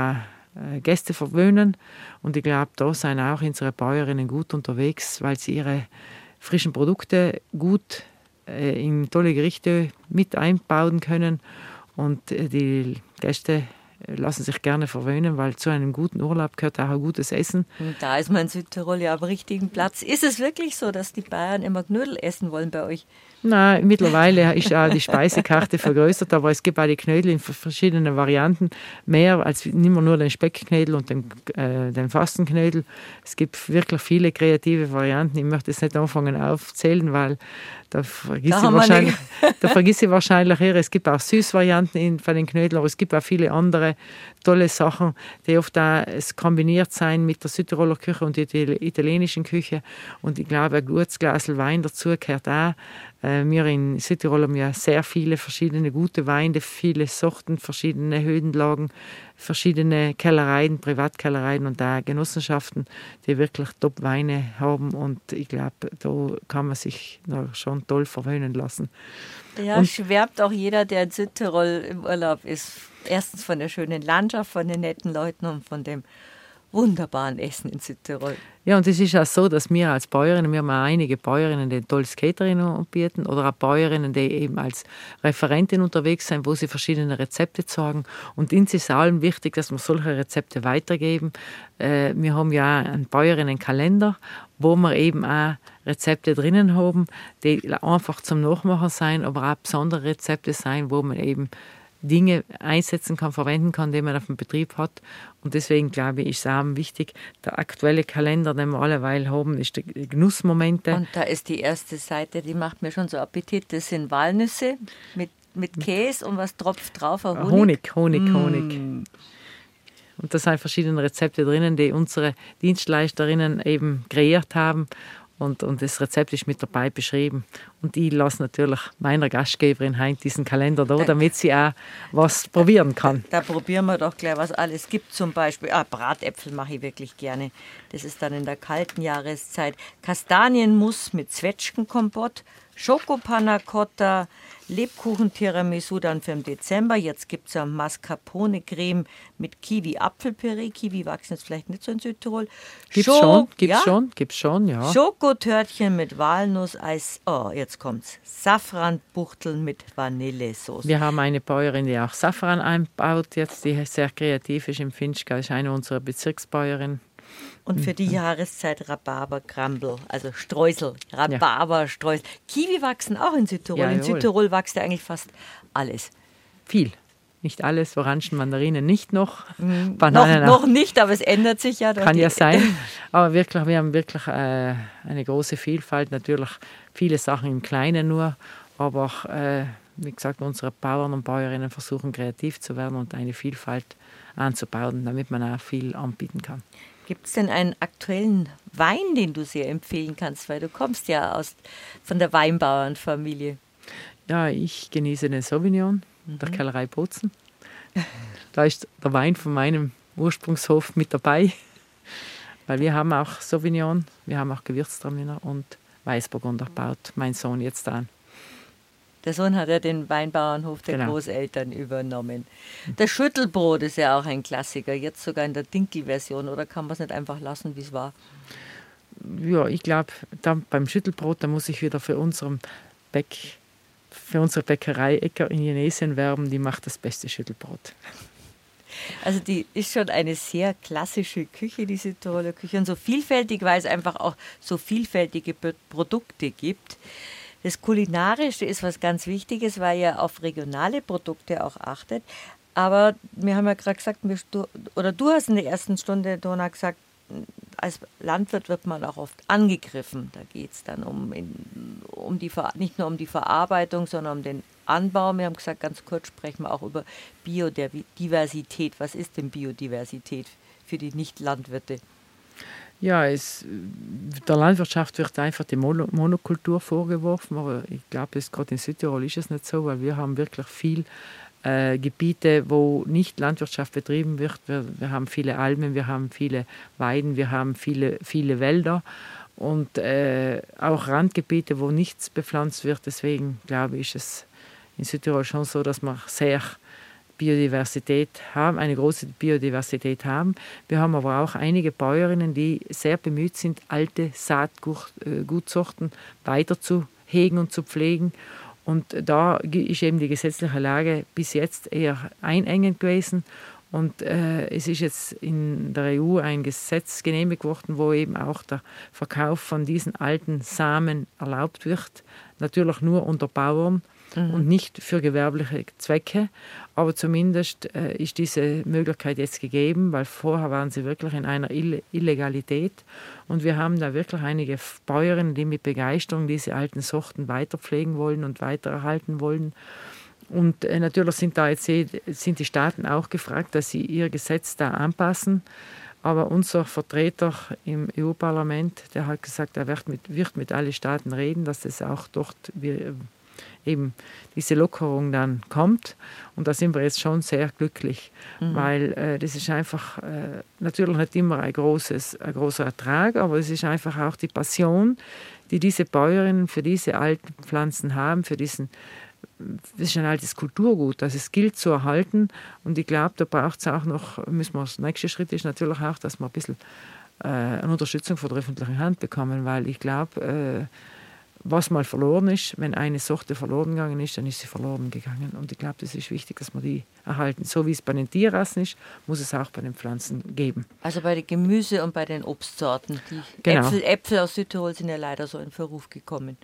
äh, Gäste verwöhnen. Und ich glaube, da sind auch unsere Bäuerinnen gut unterwegs, weil sie ihre frischen Produkte gut äh, in tolle Gerichte mit einbauen können. Und äh, die Gäste lassen sich gerne verwöhnen, weil zu einem guten Urlaub gehört auch ein gutes Essen. Und da ist man in Südtirol ja am richtigen Platz. Ist es wirklich so, dass die Bayern immer Knödel essen wollen bei euch? Nein, mittlerweile ist auch die Speisekarte vergrößert, aber es gibt auch die Knödel in verschiedenen Varianten. Mehr als nicht mehr nur den Speckknödel und den, äh, den Fastenknödel. Es gibt wirklich viele kreative Varianten. Ich möchte jetzt nicht anfangen aufzählen, weil da vergisst da ich wahrscheinlich, da vergiss ich wahrscheinlich eher. Es gibt auch Süßvarianten von den Knödeln, aber es gibt auch viele andere tolle Sachen, die oft auch kombiniert sein mit der Südtiroler Küche und der italienischen Küche. Und ich glaube, ein gutes Glas Wein dazu gehört auch. Wir in Südtirol haben ja sehr viele verschiedene gute Weine, viele Sorten, verschiedene Höhenlagen, verschiedene Kellereien, Privatkellereien und auch Genossenschaften, die wirklich Top-Weine haben. Und ich glaube, da kann man sich schon toll verwöhnen lassen. Ja, und schwärmt auch jeder, der in Südtirol im Urlaub ist. Erstens von der schönen Landschaft, von den netten Leuten und von dem wunderbaren Essen in Südtirol. Ja, und es ist auch so, dass wir als Bäuerinnen, wir haben auch einige Bäuerinnen, die ein tolles Catering anbieten oder auch Bäuerinnen, die eben als Referentin unterwegs sind, wo sie verschiedene Rezepte zeigen. Und uns ist allem wichtig, dass wir solche Rezepte weitergeben. Äh, wir haben ja einen Bäuerinnenkalender, wo wir eben auch Rezepte drinnen haben, die einfach zum Nachmachen sein, aber auch besondere Rezepte sein, wo man eben Dinge einsetzen kann, verwenden kann, die man auf dem Betrieb hat. Und deswegen, glaube ich, ist es auch wichtig, der aktuelle Kalender, den wir alleweil haben, ist die Genussmomente. Und da ist die erste Seite, die macht mir schon so Appetit. Das sind Walnüsse mit, mit Käse und was tropft drauf? Honig? Honig, Honig, mm. Honig. Und da sind verschiedene Rezepte drinnen, die unsere Dienstleisterinnen eben kreiert haben. Und, und das Rezept ist mit dabei beschrieben. Und ich lasse natürlich meiner Gastgeberin Heint diesen Kalender da, damit sie auch was probieren kann. Da, da probieren wir doch gleich, was alles gibt. Zum Beispiel, ah, Bratäpfel mache ich wirklich gerne. Das ist dann in der kalten Jahreszeit. Kastanienmus mit Zwetschgenkompott, Schokopanna Cotta, Lebkuchen-Tiramisu dann für den Dezember. Jetzt gibt es ja Mascarpone-Creme mit Kiwi-Apfelpüree. Kiwi wachsen jetzt vielleicht nicht so in Südtirol. Gibt's Schok- schon, gibt's ja? schon, gibt's schon, ja. Schokotörtchen mit Walnusseis. Oh, jetzt kommt's. Safranbuchteln mit Vanillesoße. Wir haben eine Bäuerin, die auch Safran einbaut jetzt, die sehr kreativ ist im Finchgau. Das ist eine unserer Bezirksbäuerinnen. Und für die Jahreszeit Rhabarber-Crumble, also Streusel, Rhabarber-Streusel. Kiwi wachsen auch in Südtirol. Ja, in Südtirol wächst ja eigentlich fast alles. Viel. Nicht alles, Orangen, Mandarinen nicht noch. Mhm. Bananen noch, noch nicht, aber es ändert sich ja. Kann ja sein. Aber wirklich, wir haben wirklich äh, eine große Vielfalt. Natürlich viele Sachen im Kleinen nur. Aber auch, äh, wie gesagt, unsere Bauern und Bäuerinnen versuchen kreativ zu werden und eine Vielfalt anzubauen, damit man auch viel anbieten kann. Gibt es denn einen aktuellen Wein, den du sehr empfehlen kannst? Weil du kommst ja aus, von der Weinbauernfamilie. Ja, ich genieße den Sauvignon mhm. der Kellerei Bozen. Da ist der Wein von meinem Ursprungshof mit dabei. Weil wir haben auch Sauvignon, wir haben auch Gewürztraminer und Weißburgunder baut mein Sohn jetzt an. Der Sohn hat ja den Weinbauernhof der genau. Großeltern übernommen. Das Schüttelbrot ist ja auch ein Klassiker, jetzt sogar in der Dinkel-Version. Oder kann man es nicht einfach lassen, wie es war? Ja, ich glaube, beim Schüttelbrot, da muss ich wieder für, unseren Bäck, für unsere Bäckerei Ecker in Jenesien werben. Die macht das beste Schüttelbrot. Also die ist schon eine sehr klassische Küche, diese Tiroler Küche. Und so vielfältig, weil es einfach auch so vielfältige Produkte gibt. Das Kulinarische ist was ganz Wichtiges, weil ihr auf regionale Produkte auch achtet. Aber wir haben ja gerade gesagt, du, oder du hast in der ersten Stunde, Donna, gesagt, als Landwirt wird man auch oft angegriffen. Da geht es dann um, in, um die, nicht nur um die Verarbeitung, sondern um den Anbau. Wir haben gesagt, ganz kurz sprechen wir auch über Biodiversität. Was ist denn Biodiversität für die Nicht-Landwirte? Ja, es, der Landwirtschaft wird einfach die Mono, Monokultur vorgeworfen, aber ich glaube, gerade in Südtirol ist es nicht so, weil wir haben wirklich viel äh, Gebiete, wo nicht Landwirtschaft betrieben wird. Wir, wir haben viele Almen, wir haben viele Weiden, wir haben viele, viele Wälder und äh, auch Randgebiete, wo nichts bepflanzt wird. Deswegen glaube ich, ist es in Südtirol schon so, dass wir sehr Biodiversität haben, eine große Biodiversität haben. Wir haben aber auch einige Bäuerinnen, die sehr bemüht sind, alte Saatgutsorten weiter zu hegen und zu pflegen. Und da ist eben die gesetzliche Lage bis jetzt eher einengend gewesen. Und äh, es ist jetzt in der E U ein Gesetz genehmigt worden, wo eben auch der Verkauf von diesen alten Samen erlaubt wird. Natürlich nur unter Bauern. Mhm. Und nicht für gewerbliche Zwecke. Aber zumindest äh, ist diese Möglichkeit jetzt gegeben, weil vorher waren sie wirklich in einer Ill- Illegalität. Und wir haben da wirklich einige Bäuerinnen, die mit Begeisterung diese alten Sorten weiterpflegen wollen und weitererhalten wollen. Und äh, natürlich sind da jetzt sind die Staaten auch gefragt, dass sie ihr Gesetz da anpassen. Aber unser Vertreter im E U-Parlament, der hat gesagt, er wird mit, wird mit allen Staaten reden, dass es auch dort wir, eben diese Lockerung dann kommt. Und da sind wir jetzt schon sehr glücklich, mhm. weil äh, das ist einfach äh, natürlich nicht immer ein, großes, ein großer Ertrag, aber es ist einfach auch die Passion, die diese Bäuerinnen für diese alten Pflanzen haben, für diesen, das ist ein altes Kulturgut, das es gilt zu erhalten. Und ich glaube, da braucht es auch noch, müssen wir, das nächste Schritt ist natürlich auch, dass wir ein bisschen äh, eine Unterstützung von der öffentlichen Hand bekommen, weil ich glaube, äh, was mal verloren ist, wenn eine Sorte verloren gegangen ist, dann ist sie verloren gegangen. Und ich glaube, das ist wichtig, dass wir die erhalten. So wie es bei den Tierrassen ist, muss es auch bei den Pflanzen geben. Also bei den Gemüse- und bei den Obstsorten. Die genau. Äpfel, Äpfel aus Südtirol sind ja leider so in Verruf gekommen.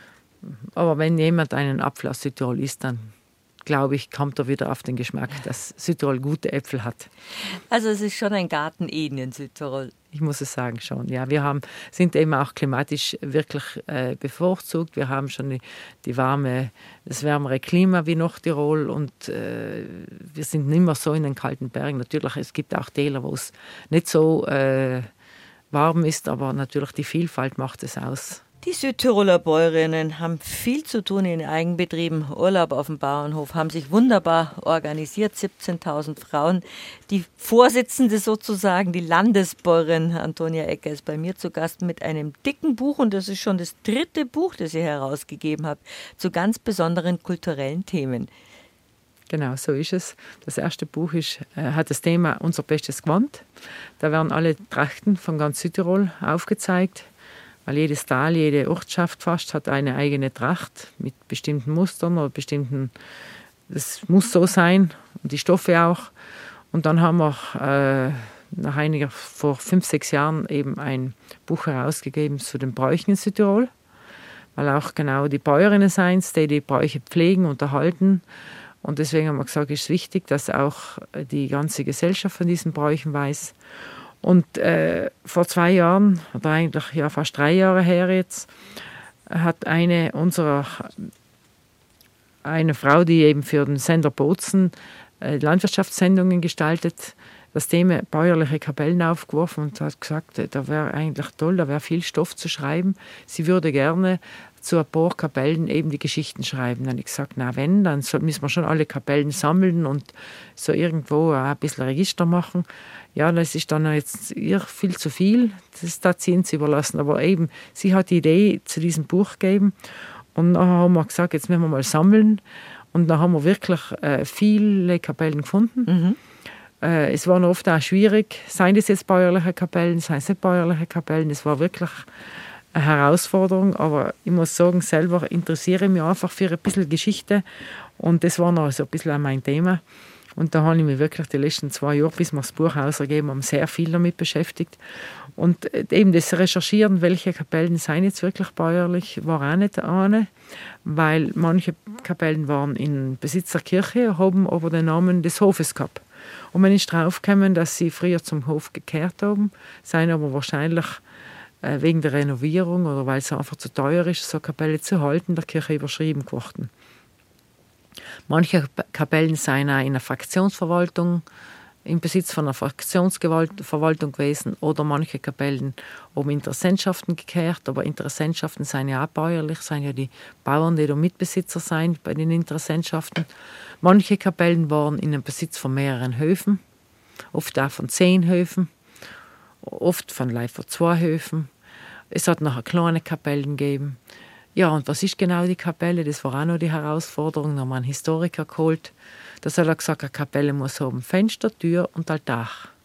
Aber wenn jemand einen Apfel aus Südtirol isst, dann glaube ich, kommt er wieder auf den Geschmack, dass Südtirol gute Äpfel hat. Also es ist schon ein Garten Eden in Südtirol. Ich muss es sagen schon. Ja, wir haben, sind eben auch klimatisch wirklich äh, bevorzugt. Wir haben schon die, die warme, das wärmere Klima wie Nordtirol und äh, wir sind nicht mehr so in den kalten Bergen. Natürlich, es gibt auch Täler, wo es nicht so äh, warm ist, aber natürlich die Vielfalt macht es aus. Die Südtiroler Bäuerinnen haben viel zu tun in Eigenbetrieben, Urlaub auf dem Bauernhof, haben sich wunderbar organisiert, siebzehntausend Frauen. Die Vorsitzende sozusagen, die Landesbäuerin Antonia Ecker ist bei mir zu Gast mit einem dicken Buch und das ist schon das dritte Buch, das ihr herausgegeben habt, zu ganz besonderen kulturellen Themen. Genau, so ist es. Das erste Buch ist, äh, hat das Thema Unser bestes Gewand. Da werden alle Trachten von ganz Südtirol aufgezeigt. Weil jedes Tal, jede Ortschaft fast hat eine eigene Tracht mit bestimmten Mustern oder bestimmten, das muss so sein und die Stoffe auch. Und dann haben wir äh, nach einiger, vor fünf, sechs Jahren eben ein Buch herausgegeben zu den Bräuchen in Südtirol, weil auch genau die Bäuerinnen seien, die die Bräuche pflegen und erhalten. Und deswegen haben wir gesagt, es ist wichtig, dass auch die ganze Gesellschaft von diesen Bräuchen weiß. Und äh, vor zwei Jahren, oder eigentlich ja fast drei Jahre her jetzt, hat eine unserer, eine Frau, die eben für den Sender Bozen äh, Landwirtschaftssendungen gestaltet, das Thema bäuerliche Kapellen aufgeworfen und hat gesagt, da wäre eigentlich toll, da wäre viel Stoff zu schreiben. Sie würde gerne zu ein paar Kapellen eben die Geschichten schreiben. Dann habe ich gesagt, na wenn, dann soll, müssen wir schon alle Kapellen sammeln und so irgendwo ein bisschen Register machen. Ja, das ist dann jetzt ihr viel zu viel, das ist da ihnen zu überlassen. Aber eben, sie hat die Idee zu diesem Buch gegeben und dann haben wir gesagt, jetzt müssen wir mal sammeln. Und dann haben wir wirklich äh, viele Kapellen gefunden. Mhm. Äh, es war oft auch schwierig, seien das jetzt bäuerliche Kapellen, seien es nicht bäuerliche Kapellen. Es war wirklich eine Herausforderung, aber ich muss sagen, selber interessiere ich mich einfach für ein bisschen Geschichte und das war noch so ein bisschen auch mein Thema. Und da habe ich mich wirklich die letzten zwei Jahre, bis wir das Buch ausgegeben haben, sehr viel damit beschäftigt. Und eben das Recherchieren, welche Kapellen seien jetzt wirklich bäuerlich, war auch nicht eine, weil manche Kapellen waren in Besitz der Kirche, haben aber den Namen des Hofes gehabt. Und man ist draufgekommen, dass sie früher zum Hof gekehrt haben, seien aber wahrscheinlich wegen der Renovierung oder weil es einfach zu teuer ist, so eine Kapelle zu halten, der Kirche überschrieben geworden. Manche Kapellen seien auch in einer Fraktionsverwaltung, im Besitz von einer Fraktionsverwaltung gewesen oder manche Kapellen haben Interessentschaften gekehrt, aber Interessentschaften seien ja auch bäuerlich, seien ja die Bauern, die da Mitbesitzer sind bei den Interessentschaften. Manche Kapellen waren in dem Besitz von mehreren Höfen, oft auch von zehn Höfen. Oft von Leib von zwei Höfen. Es hat nachher kleine Kapellen gegeben. Ja, und was ist genau die Kapelle? Das war auch noch die Herausforderung. Da haben wir einen Historiker geholt. Da hat er gesagt, eine Kapelle muss haben Fenster, Tür und Altar.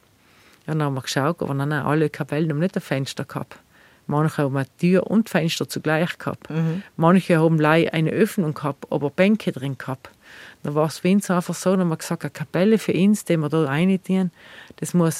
Ja, dann haben wir geschaut, aber nein, nein, alle Kapellen haben nicht ein Fenster gehabt. Manche haben eine Tür und Fenster zugleich gehabt. Mhm. Manche haben eine Öffnung gehabt, aber Bänke drin gehabt. Da war es für uns einfach so, dann haben wir gesagt, eine Kapelle für uns, die wir da reintun, das muss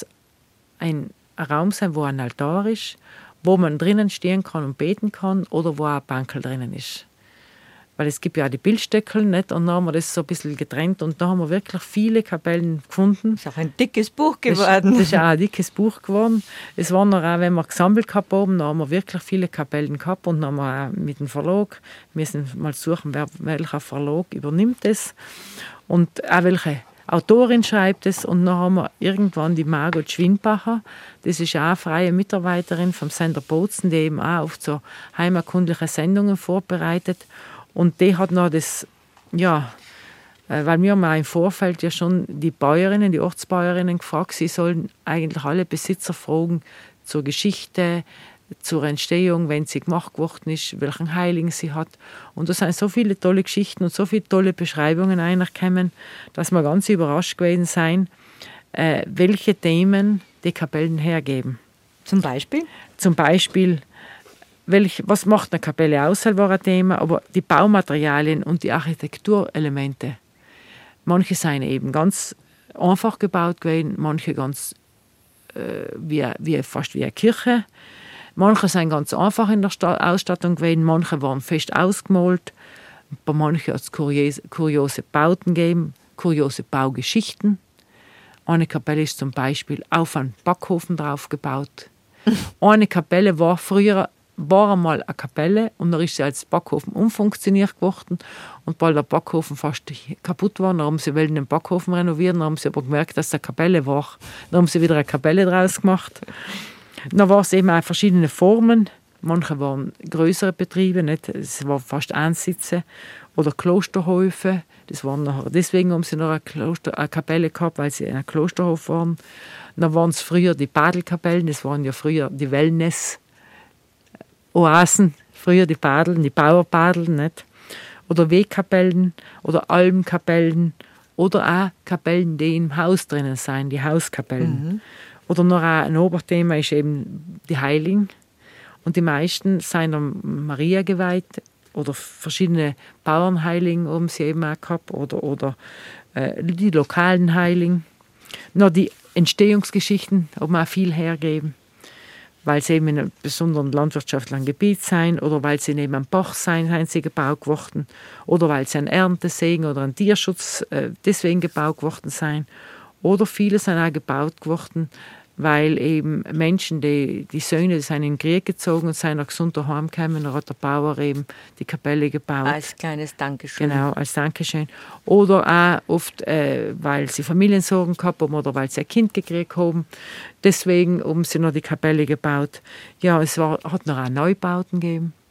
ein ein Raum sein, wo ein Altar ist, wo man drinnen stehen kann und beten kann oder wo auch ein Bankel drinnen ist. Weil es gibt ja auch die Bildstöckel, nicht? Und dann haben wir das so ein bisschen getrennt und da haben wir wirklich viele Kapellen gefunden. Das ist auch ein dickes Buch geworden. Das, das ist auch ein dickes Buch geworden. Es waren noch auch, wenn wir gesammelt gehabt haben, dann haben wir wirklich viele Kapellen gehabt und dann haben wir auch mit dem Verlag, wir müssen mal suchen, wer, welcher Verlag übernimmt das und auch welche Autorin schreibt es und dann haben wir irgendwann die Margot Schwindbacher, das ist auch eine freie Mitarbeiterin vom Sender Bozen, die eben auch oft so heimatkundliche Sendungen vorbereitet und die hat noch das, ja, weil wir haben auch im Vorfeld ja schon die Bäuerinnen, die Ortsbäuerinnen gefragt, sie sollen eigentlich alle Besitzer fragen zur Geschichte, zur Entstehung, wenn sie gemacht worden ist, welchen Heiligen sie hat. Und da sind so viele tolle Geschichten und so viele tolle Beschreibungen eingekommen, dass wir ganz überrascht gewesen sind, äh, welche Themen die Kapellen hergeben. Zum Beispiel? Zum Beispiel, welch, was macht eine Kapelle aus, war ein Thema, aber die Baumaterialien und die Architekturelemente. Manche sind eben ganz einfach gebaut gewesen, manche ganz äh, wie, wie, fast wie eine Kirche. Manche sind ganz einfach in der Ausstattung gewesen, manche waren fest ausgemalt, bei manchen hat es kuriose, kuriose Bauten gegeben, kuriose Baugeschichten. Eine Kapelle ist zum Beispiel auf einen Backofen drauf gebaut. Eine Kapelle war früher war einmal eine Kapelle und dann ist sie als Backofen umfunktioniert geworden und weil der Backofen fast kaputt war, dann haben sie wollten den Backofen renovieren, dann haben sie aber gemerkt, dass es eine Kapelle war. Dann haben sie wieder eine Kapelle draus gemacht. Dann war es eben auch verschiedene Formen. Manche waren größere Betriebe, nicht? Es war fast Einsitze oder Klosterhöfe. Das waren nachher, deswegen haben sie noch eine, Kloster, eine Kapelle gehabt, weil sie ein Klosterhof waren. Dann waren es früher die Badelkapellen, das waren ja früher die Wellness-Oasen, früher die Badeln, die Bauerbadeln, nicht? Oder Wegkapellen oder Almkapellen oder auch Kapellen, die im Haus drinnen sind, die Hauskapellen. Mhm. Oder noch ein Oberthema ist eben die Heiligen. Und die meisten sind an Maria geweiht oder verschiedene Bauernheiligen haben sie eben auch gehabt oder, oder äh, die lokalen Heiligen. Noch die Entstehungsgeschichten haben auch viel hergeben, weil sie eben in einem besonderen landwirtschaftlichen Gebiet sind oder weil sie neben einem Bach sind, sind sie gebaut worden oder weil sie ein Erntesegen oder ein Tierschutz äh, deswegen gebaut worden sind. Oder viele sind auch gebaut geworden, weil eben Menschen, die, die Söhne, die sind in den Krieg gezogen und sind nach gesund daheim gekommen, dann hat der Bauer eben die Kapelle gebaut. Als kleines Dankeschön. Genau, als Dankeschön. Oder auch oft, äh, weil sie Familiensorgen gehabt haben oder weil sie ein Kind gekriegt haben. Deswegen haben sie noch die Kapelle gebaut. Ja, es war, hat noch auch Neubauten gegeben,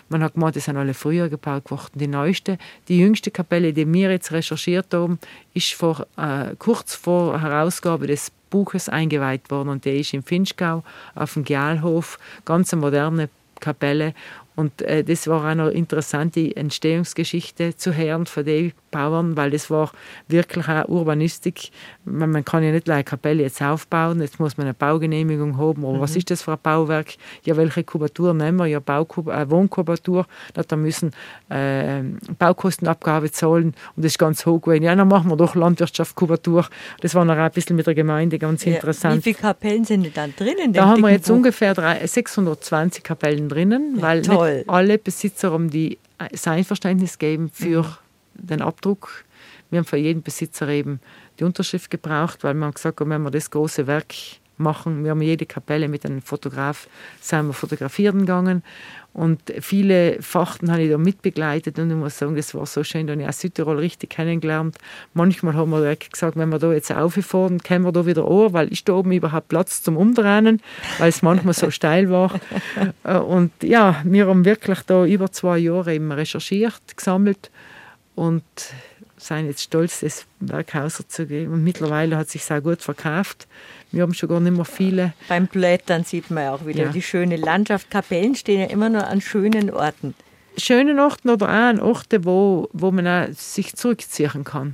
Man hat gemeint, die sind alle früher gebaut worden. Die neueste, die jüngste Kapelle, die wir jetzt recherchiert haben, ist vor, äh, kurz vor Herausgabe des Buches eingeweiht worden. Und die ist im Finchgau auf dem Gialhof, ganz eine moderne Kapelle. Und äh, das war auch noch interessant, die Entstehungsgeschichte zu hören von den Bauern, weil das war wirklich auch Urbanistik. Man, man kann ja nicht eine Kapelle jetzt aufbauen, jetzt muss man eine Baugenehmigung haben. Aber mhm. was ist das für ein Bauwerk? Ja, welche Kubatur nehmen wir? Ja, Baukub- äh, Wohnkubatur. Da müssen äh, Baukostenabgabe zahlen und das ist ganz hoch gewesen. Ja, dann machen wir doch Landwirtschaftskubatur. Das war noch ein bisschen mit der Gemeinde ganz ja, interessant. Wie viele Kapellen sind denn dann drinnen? Da haben wir jetzt Buch? ungefähr drei, sechshundertzwanzig Kapellen drinnen, ja, weil toll. Nicht alle Besitzer um die sein Einverständnis geben für mhm. den Abdruck. Wir haben für jeden Besitzer eben die Unterschrift gebraucht, weil wir haben gesagt, wenn wir das große Werk machen, wir haben jede Kapelle mit einem Fotograf, sind wir fotografieren gegangen und viele Fachten habe ich da mitbegleitet und ich muss sagen, das war so schön, da habe ich auch Südtirol richtig kennengelernt. Manchmal haben wir gesagt, wenn wir da jetzt rauffahren, können wir da wieder an, weil ist da oben überhaupt Platz zum Umdrehen, weil es manchmal so steil war. Und ja, wir haben wirklich da über zwei Jahre eben recherchiert, gesammelt und sind jetzt stolz, das Werk rauszugeben. Und mittlerweile hat es sich sehr gut verkauft. Wir haben schon gar nicht mehr viele. Beim Blättern sieht man auch wieder ja. die schöne Landschaft. Kapellen stehen ja immer nur an schönen Orten. Schönen Orten oder auch an Orten, wo, wo man auch sich zurückziehen kann.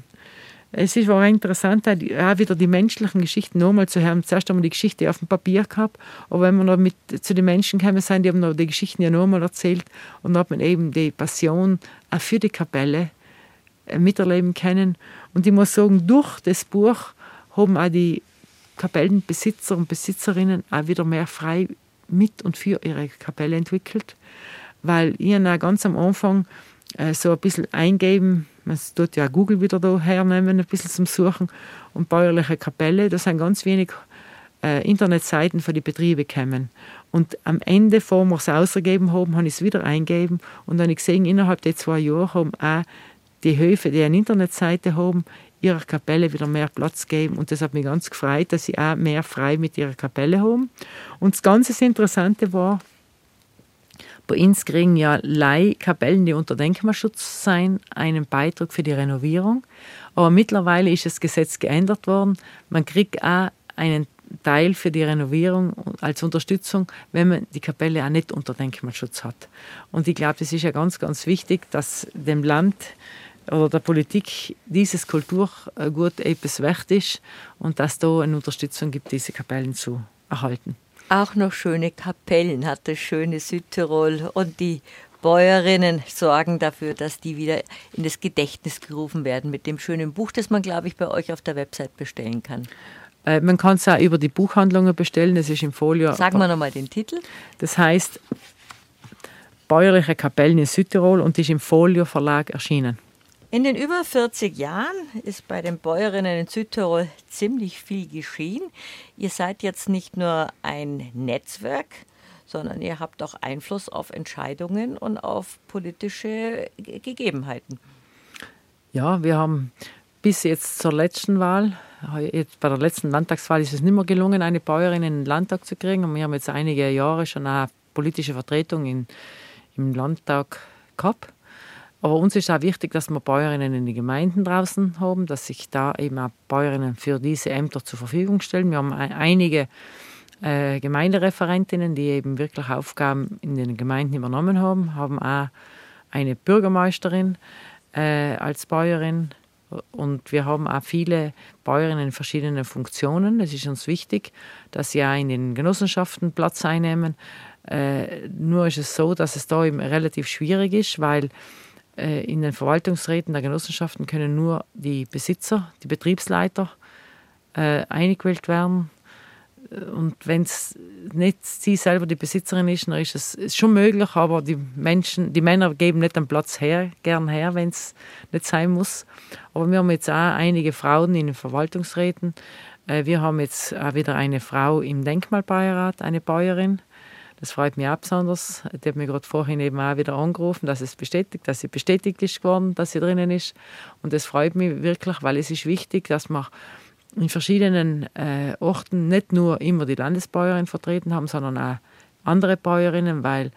Es ist auch interessant, auch wieder die menschlichen Geschichten nochmal zu hören. Zuerst haben wir die Geschichte auf dem Papier gehabt, aber wenn wir noch mit zu den Menschen gekommen sind, die haben noch die Geschichten ja nochmal erzählt und dann hat man eben die Passion auch für die Kapelle miterleben können. Und ich muss sagen, durch das Buch haben auch die Kapellenbesitzer und Besitzerinnen auch wieder mehr frei mit und für ihre Kapelle entwickelt, weil ich auch ganz am Anfang äh, so ein bisschen eingeben, man tut ja Google wieder da hernehmen, ein bisschen zum Suchen, und bäuerliche Kapelle, da sind ganz wenig äh, Internetseiten für die Betriebe gekommen. Und am Ende, bevor wir es ausgegeben haben, habe ich es wieder eingegeben und dann habe ich gesehen, innerhalb der zwei Jahre haben auch die Höfe, die eine Internetseite haben, ihrer Kapelle wieder mehr Platz geben. Und das hat mich ganz gefreut, dass sie auch mehr frei mit ihrer Kapelle haben. Und das ganz Interessante war, bei uns kriegen ja Leihkapellen, die unter Denkmalschutz sind, einen Beitrag für die Renovierung. Aber mittlerweile ist das Gesetz geändert worden. Man kriegt auch einen Teil für die Renovierung als Unterstützung, wenn man die Kapelle auch nicht unter Denkmalschutz hat. Und ich glaube, das ist ja ganz, ganz wichtig, dass dem Land oder der Politik dieses Kulturgut etwas wert ist und dass da eine Unterstützung gibt, diese Kapellen zu erhalten. Auch noch schöne Kapellen hat das schöne Südtirol und die Bäuerinnen sorgen dafür, dass die wieder in das Gedächtnis gerufen werden mit dem schönen Buch, das man, glaube ich, bei euch auf der Website bestellen kann. Äh, man kann es auch über die Buchhandlungen bestellen, das ist im Folio. Sagen wir nochmal den Titel. Das heißt Bäuerliche Kapellen in Südtirol und ist im Folio Verlag erschienen. In den über vierzig Jahren ist bei den Bäuerinnen in Südtirol ziemlich viel geschehen. Ihr seid jetzt nicht nur ein Netzwerk, sondern ihr habt auch Einfluss auf Entscheidungen und auf politische Gegebenheiten. Ja, wir haben bis jetzt zur letzten Wahl, jetzt bei der letzten Landtagswahl ist es nicht mehr gelungen, eine Bäuerin in den Landtag zu kriegen. Und wir haben jetzt einige Jahre schon eine politische Vertretung in, im Landtag gehabt. Aber uns ist auch wichtig, dass wir Bäuerinnen in die Gemeinden draußen haben, dass sich da eben auch Bäuerinnen für diese Ämter zur Verfügung stellen. Wir haben einige äh, Gemeindereferentinnen, die eben wirklich Aufgaben in den Gemeinden übernommen haben, haben auch eine Bürgermeisterin äh, als Bäuerin und wir haben auch viele Bäuerinnen in verschiedenen Funktionen. Es ist uns wichtig, dass sie auch in den Genossenschaften Platz einnehmen. Äh, nur ist es so, dass es da eben relativ schwierig ist, weil in den Verwaltungsräten der Genossenschaften können nur die Besitzer, die Betriebsleiter äh, eingewählt werden. Und wenn es nicht sie selber die Besitzerin ist, dann ist es ist schon möglich, aber die Menschen, die Männer geben nicht den Platz her, gern her, wenn es nicht sein muss. Aber wir haben jetzt auch einige Frauen in den Verwaltungsräten. Äh, wir haben jetzt auch wieder eine Frau im Denkmalbeirat, eine Bäuerin. Das freut mich auch besonders. Die hat mich gerade vorhin eben auch wieder angerufen, dass es bestätigt, dass sie bestätigt ist geworden, dass sie drinnen ist. Und das freut mich wirklich, weil es ist wichtig, dass wir in verschiedenen äh, Orten nicht nur immer die Landesbäuerin vertreten haben, sondern auch andere Bäuerinnen, weil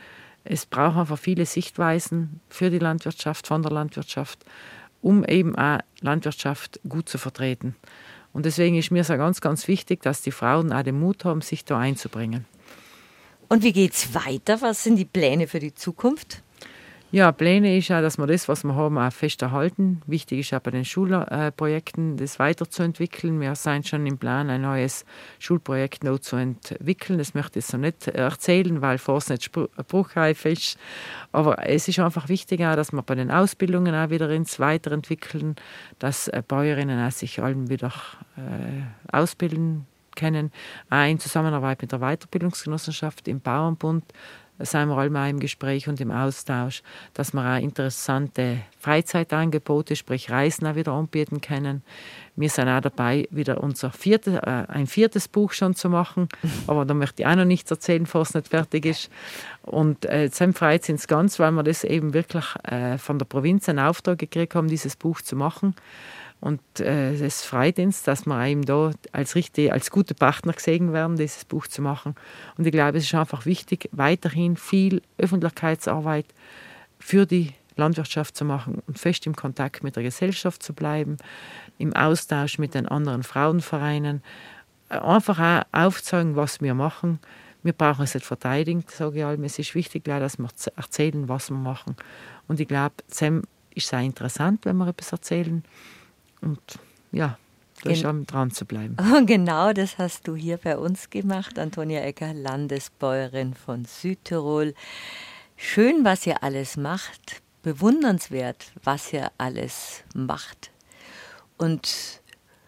Es braucht einfach viele Sichtweisen für die Landwirtschaft, von der Landwirtschaft, um eben auch Landwirtschaft gut zu vertreten. Und deswegen ist mir so ganz, ganz wichtig, dass die Frauen auch den Mut haben, sich da einzubringen. Und wie geht es weiter? Was sind die Pläne für die Zukunft? Ja, Pläne ist auch, dass wir das, was wir haben, auch fest erhalten. Wichtig ist auch bei den Schulprojekten, das weiterzuentwickeln. Wir sind schon im Plan, ein neues Schulprojekt noch zu entwickeln. Das möchte ich so nicht erzählen, weil es nicht spruchreif ist. Aber es ist einfach wichtig, auch, dass wir bei den Ausbildungen auch wieder ins Weiterentwickeln, dass Bäuerinnen auch sich allem wieder äh, ausbilden können. Auch in Zusammenarbeit mit der Weiterbildungsgenossenschaft im Bauernbund sind wir alle im Gespräch und im Austausch, dass wir auch interessante Freizeitangebote, sprich Reisen, auch wieder anbieten können. Wir sind auch dabei, wieder unser vierte, äh, ein viertes Buch schon zu machen, aber da möchte ich auch noch nichts erzählen, bevor es nicht fertig ist. Und äh, zum freut sind es ganz, weil wir das eben wirklich äh, von der Provinz einen Auftrag gekriegt haben, dieses Buch zu machen. Und äh, es freut uns, dass wir eben da als, richtig, als gute Partner gesehen werden, dieses Buch zu machen. Und ich glaube, es ist einfach wichtig, weiterhin viel Öffentlichkeitsarbeit für die Landwirtschaft zu machen und fest im Kontakt mit der Gesellschaft zu bleiben, im Austausch mit den anderen Frauenvereinen, einfach auch aufzeigen, was wir machen. Wir brauchen es nicht verteidigen, sage ich allem. Es ist wichtig, dass wir erzählen, was wir machen. Und ich glaube, es ist sehr interessant, wenn wir etwas erzählen. Und ja, da ist auch dran zu bleiben. Genau, das hast du hier bei uns gemacht, Antonia Egger, Landesbäuerin von Südtirol. Schön, was ihr alles macht, bewundernswert, was ihr alles macht. Und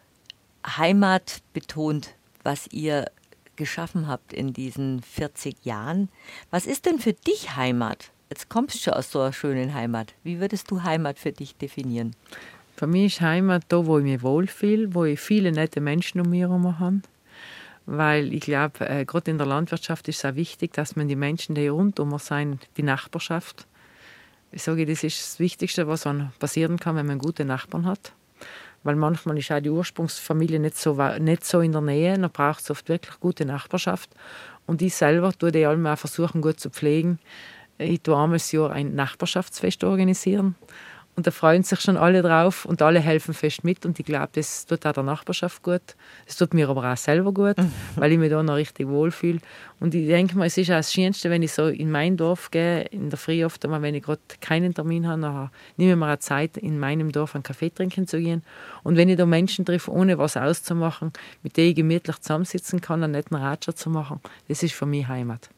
Heimat betont, was ihr geschaffen habt in diesen vierzig Jahren. Was ist denn für dich Heimat? Jetzt kommst du schon aus so einer schönen Heimat. Wie würdest du Heimat für dich definieren? Für mich ist Heimat da, wo ich mich wohlfühle, wo ich viele nette Menschen um mich herum habe. Weil ich glaube, äh, gerade in der Landwirtschaft ist es auch wichtig, dass man die Menschen, die rundum sind, die Nachbarschaft. Ich sage, das ist das Wichtigste, was passieren kann, wenn man gute Nachbarn hat. Weil manchmal ist auch die Ursprungsfamilie nicht so, nicht so in der Nähe. Dann braucht es oft wirklich gute Nachbarschaft. Und ich selber tue die alle auch versuchen, gut zu pflegen. Ich tue einmal das Jahr ein Nachbarschaftsfest organisieren. Und da freuen sich schon alle drauf und alle helfen fest mit. Und ich glaube, das tut auch der Nachbarschaft gut. Das tut mir aber auch selber gut, weil ich mich da noch richtig wohlfühle. Und ich denke mal, es ist auch das Schönste, wenn ich so in mein Dorf gehe, in der Früh oft einmal, wenn ich gerade keinen Termin habe, dann nehme ich mir auch Zeit, in meinem Dorf einen Kaffee trinken zu gehen. Und wenn ich da Menschen treffe, ohne was auszumachen, mit denen ich gemütlich zusammensitzen kann, einen netten Ratscher zu machen, das ist für mich Heimat.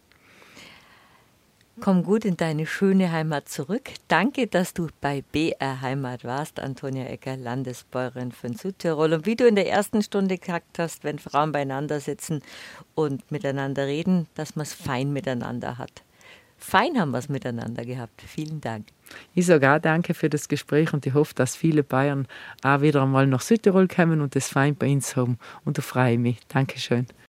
Komm gut in deine schöne Heimat zurück. Danke, dass du bei B R Heimat warst, Antonia Egger, Landesbäuerin von Südtirol. Und wie du in der ersten Stunde gesagt hast, wenn Frauen beieinander sitzen und miteinander reden, dass man es fein miteinander hat. Fein haben wir es miteinander gehabt. Vielen Dank. Ich sage auch danke für das Gespräch und ich hoffe, dass viele Bayern auch wieder einmal nach Südtirol kommen und das fein bei uns haben. Und da freue ich mich. Dankeschön.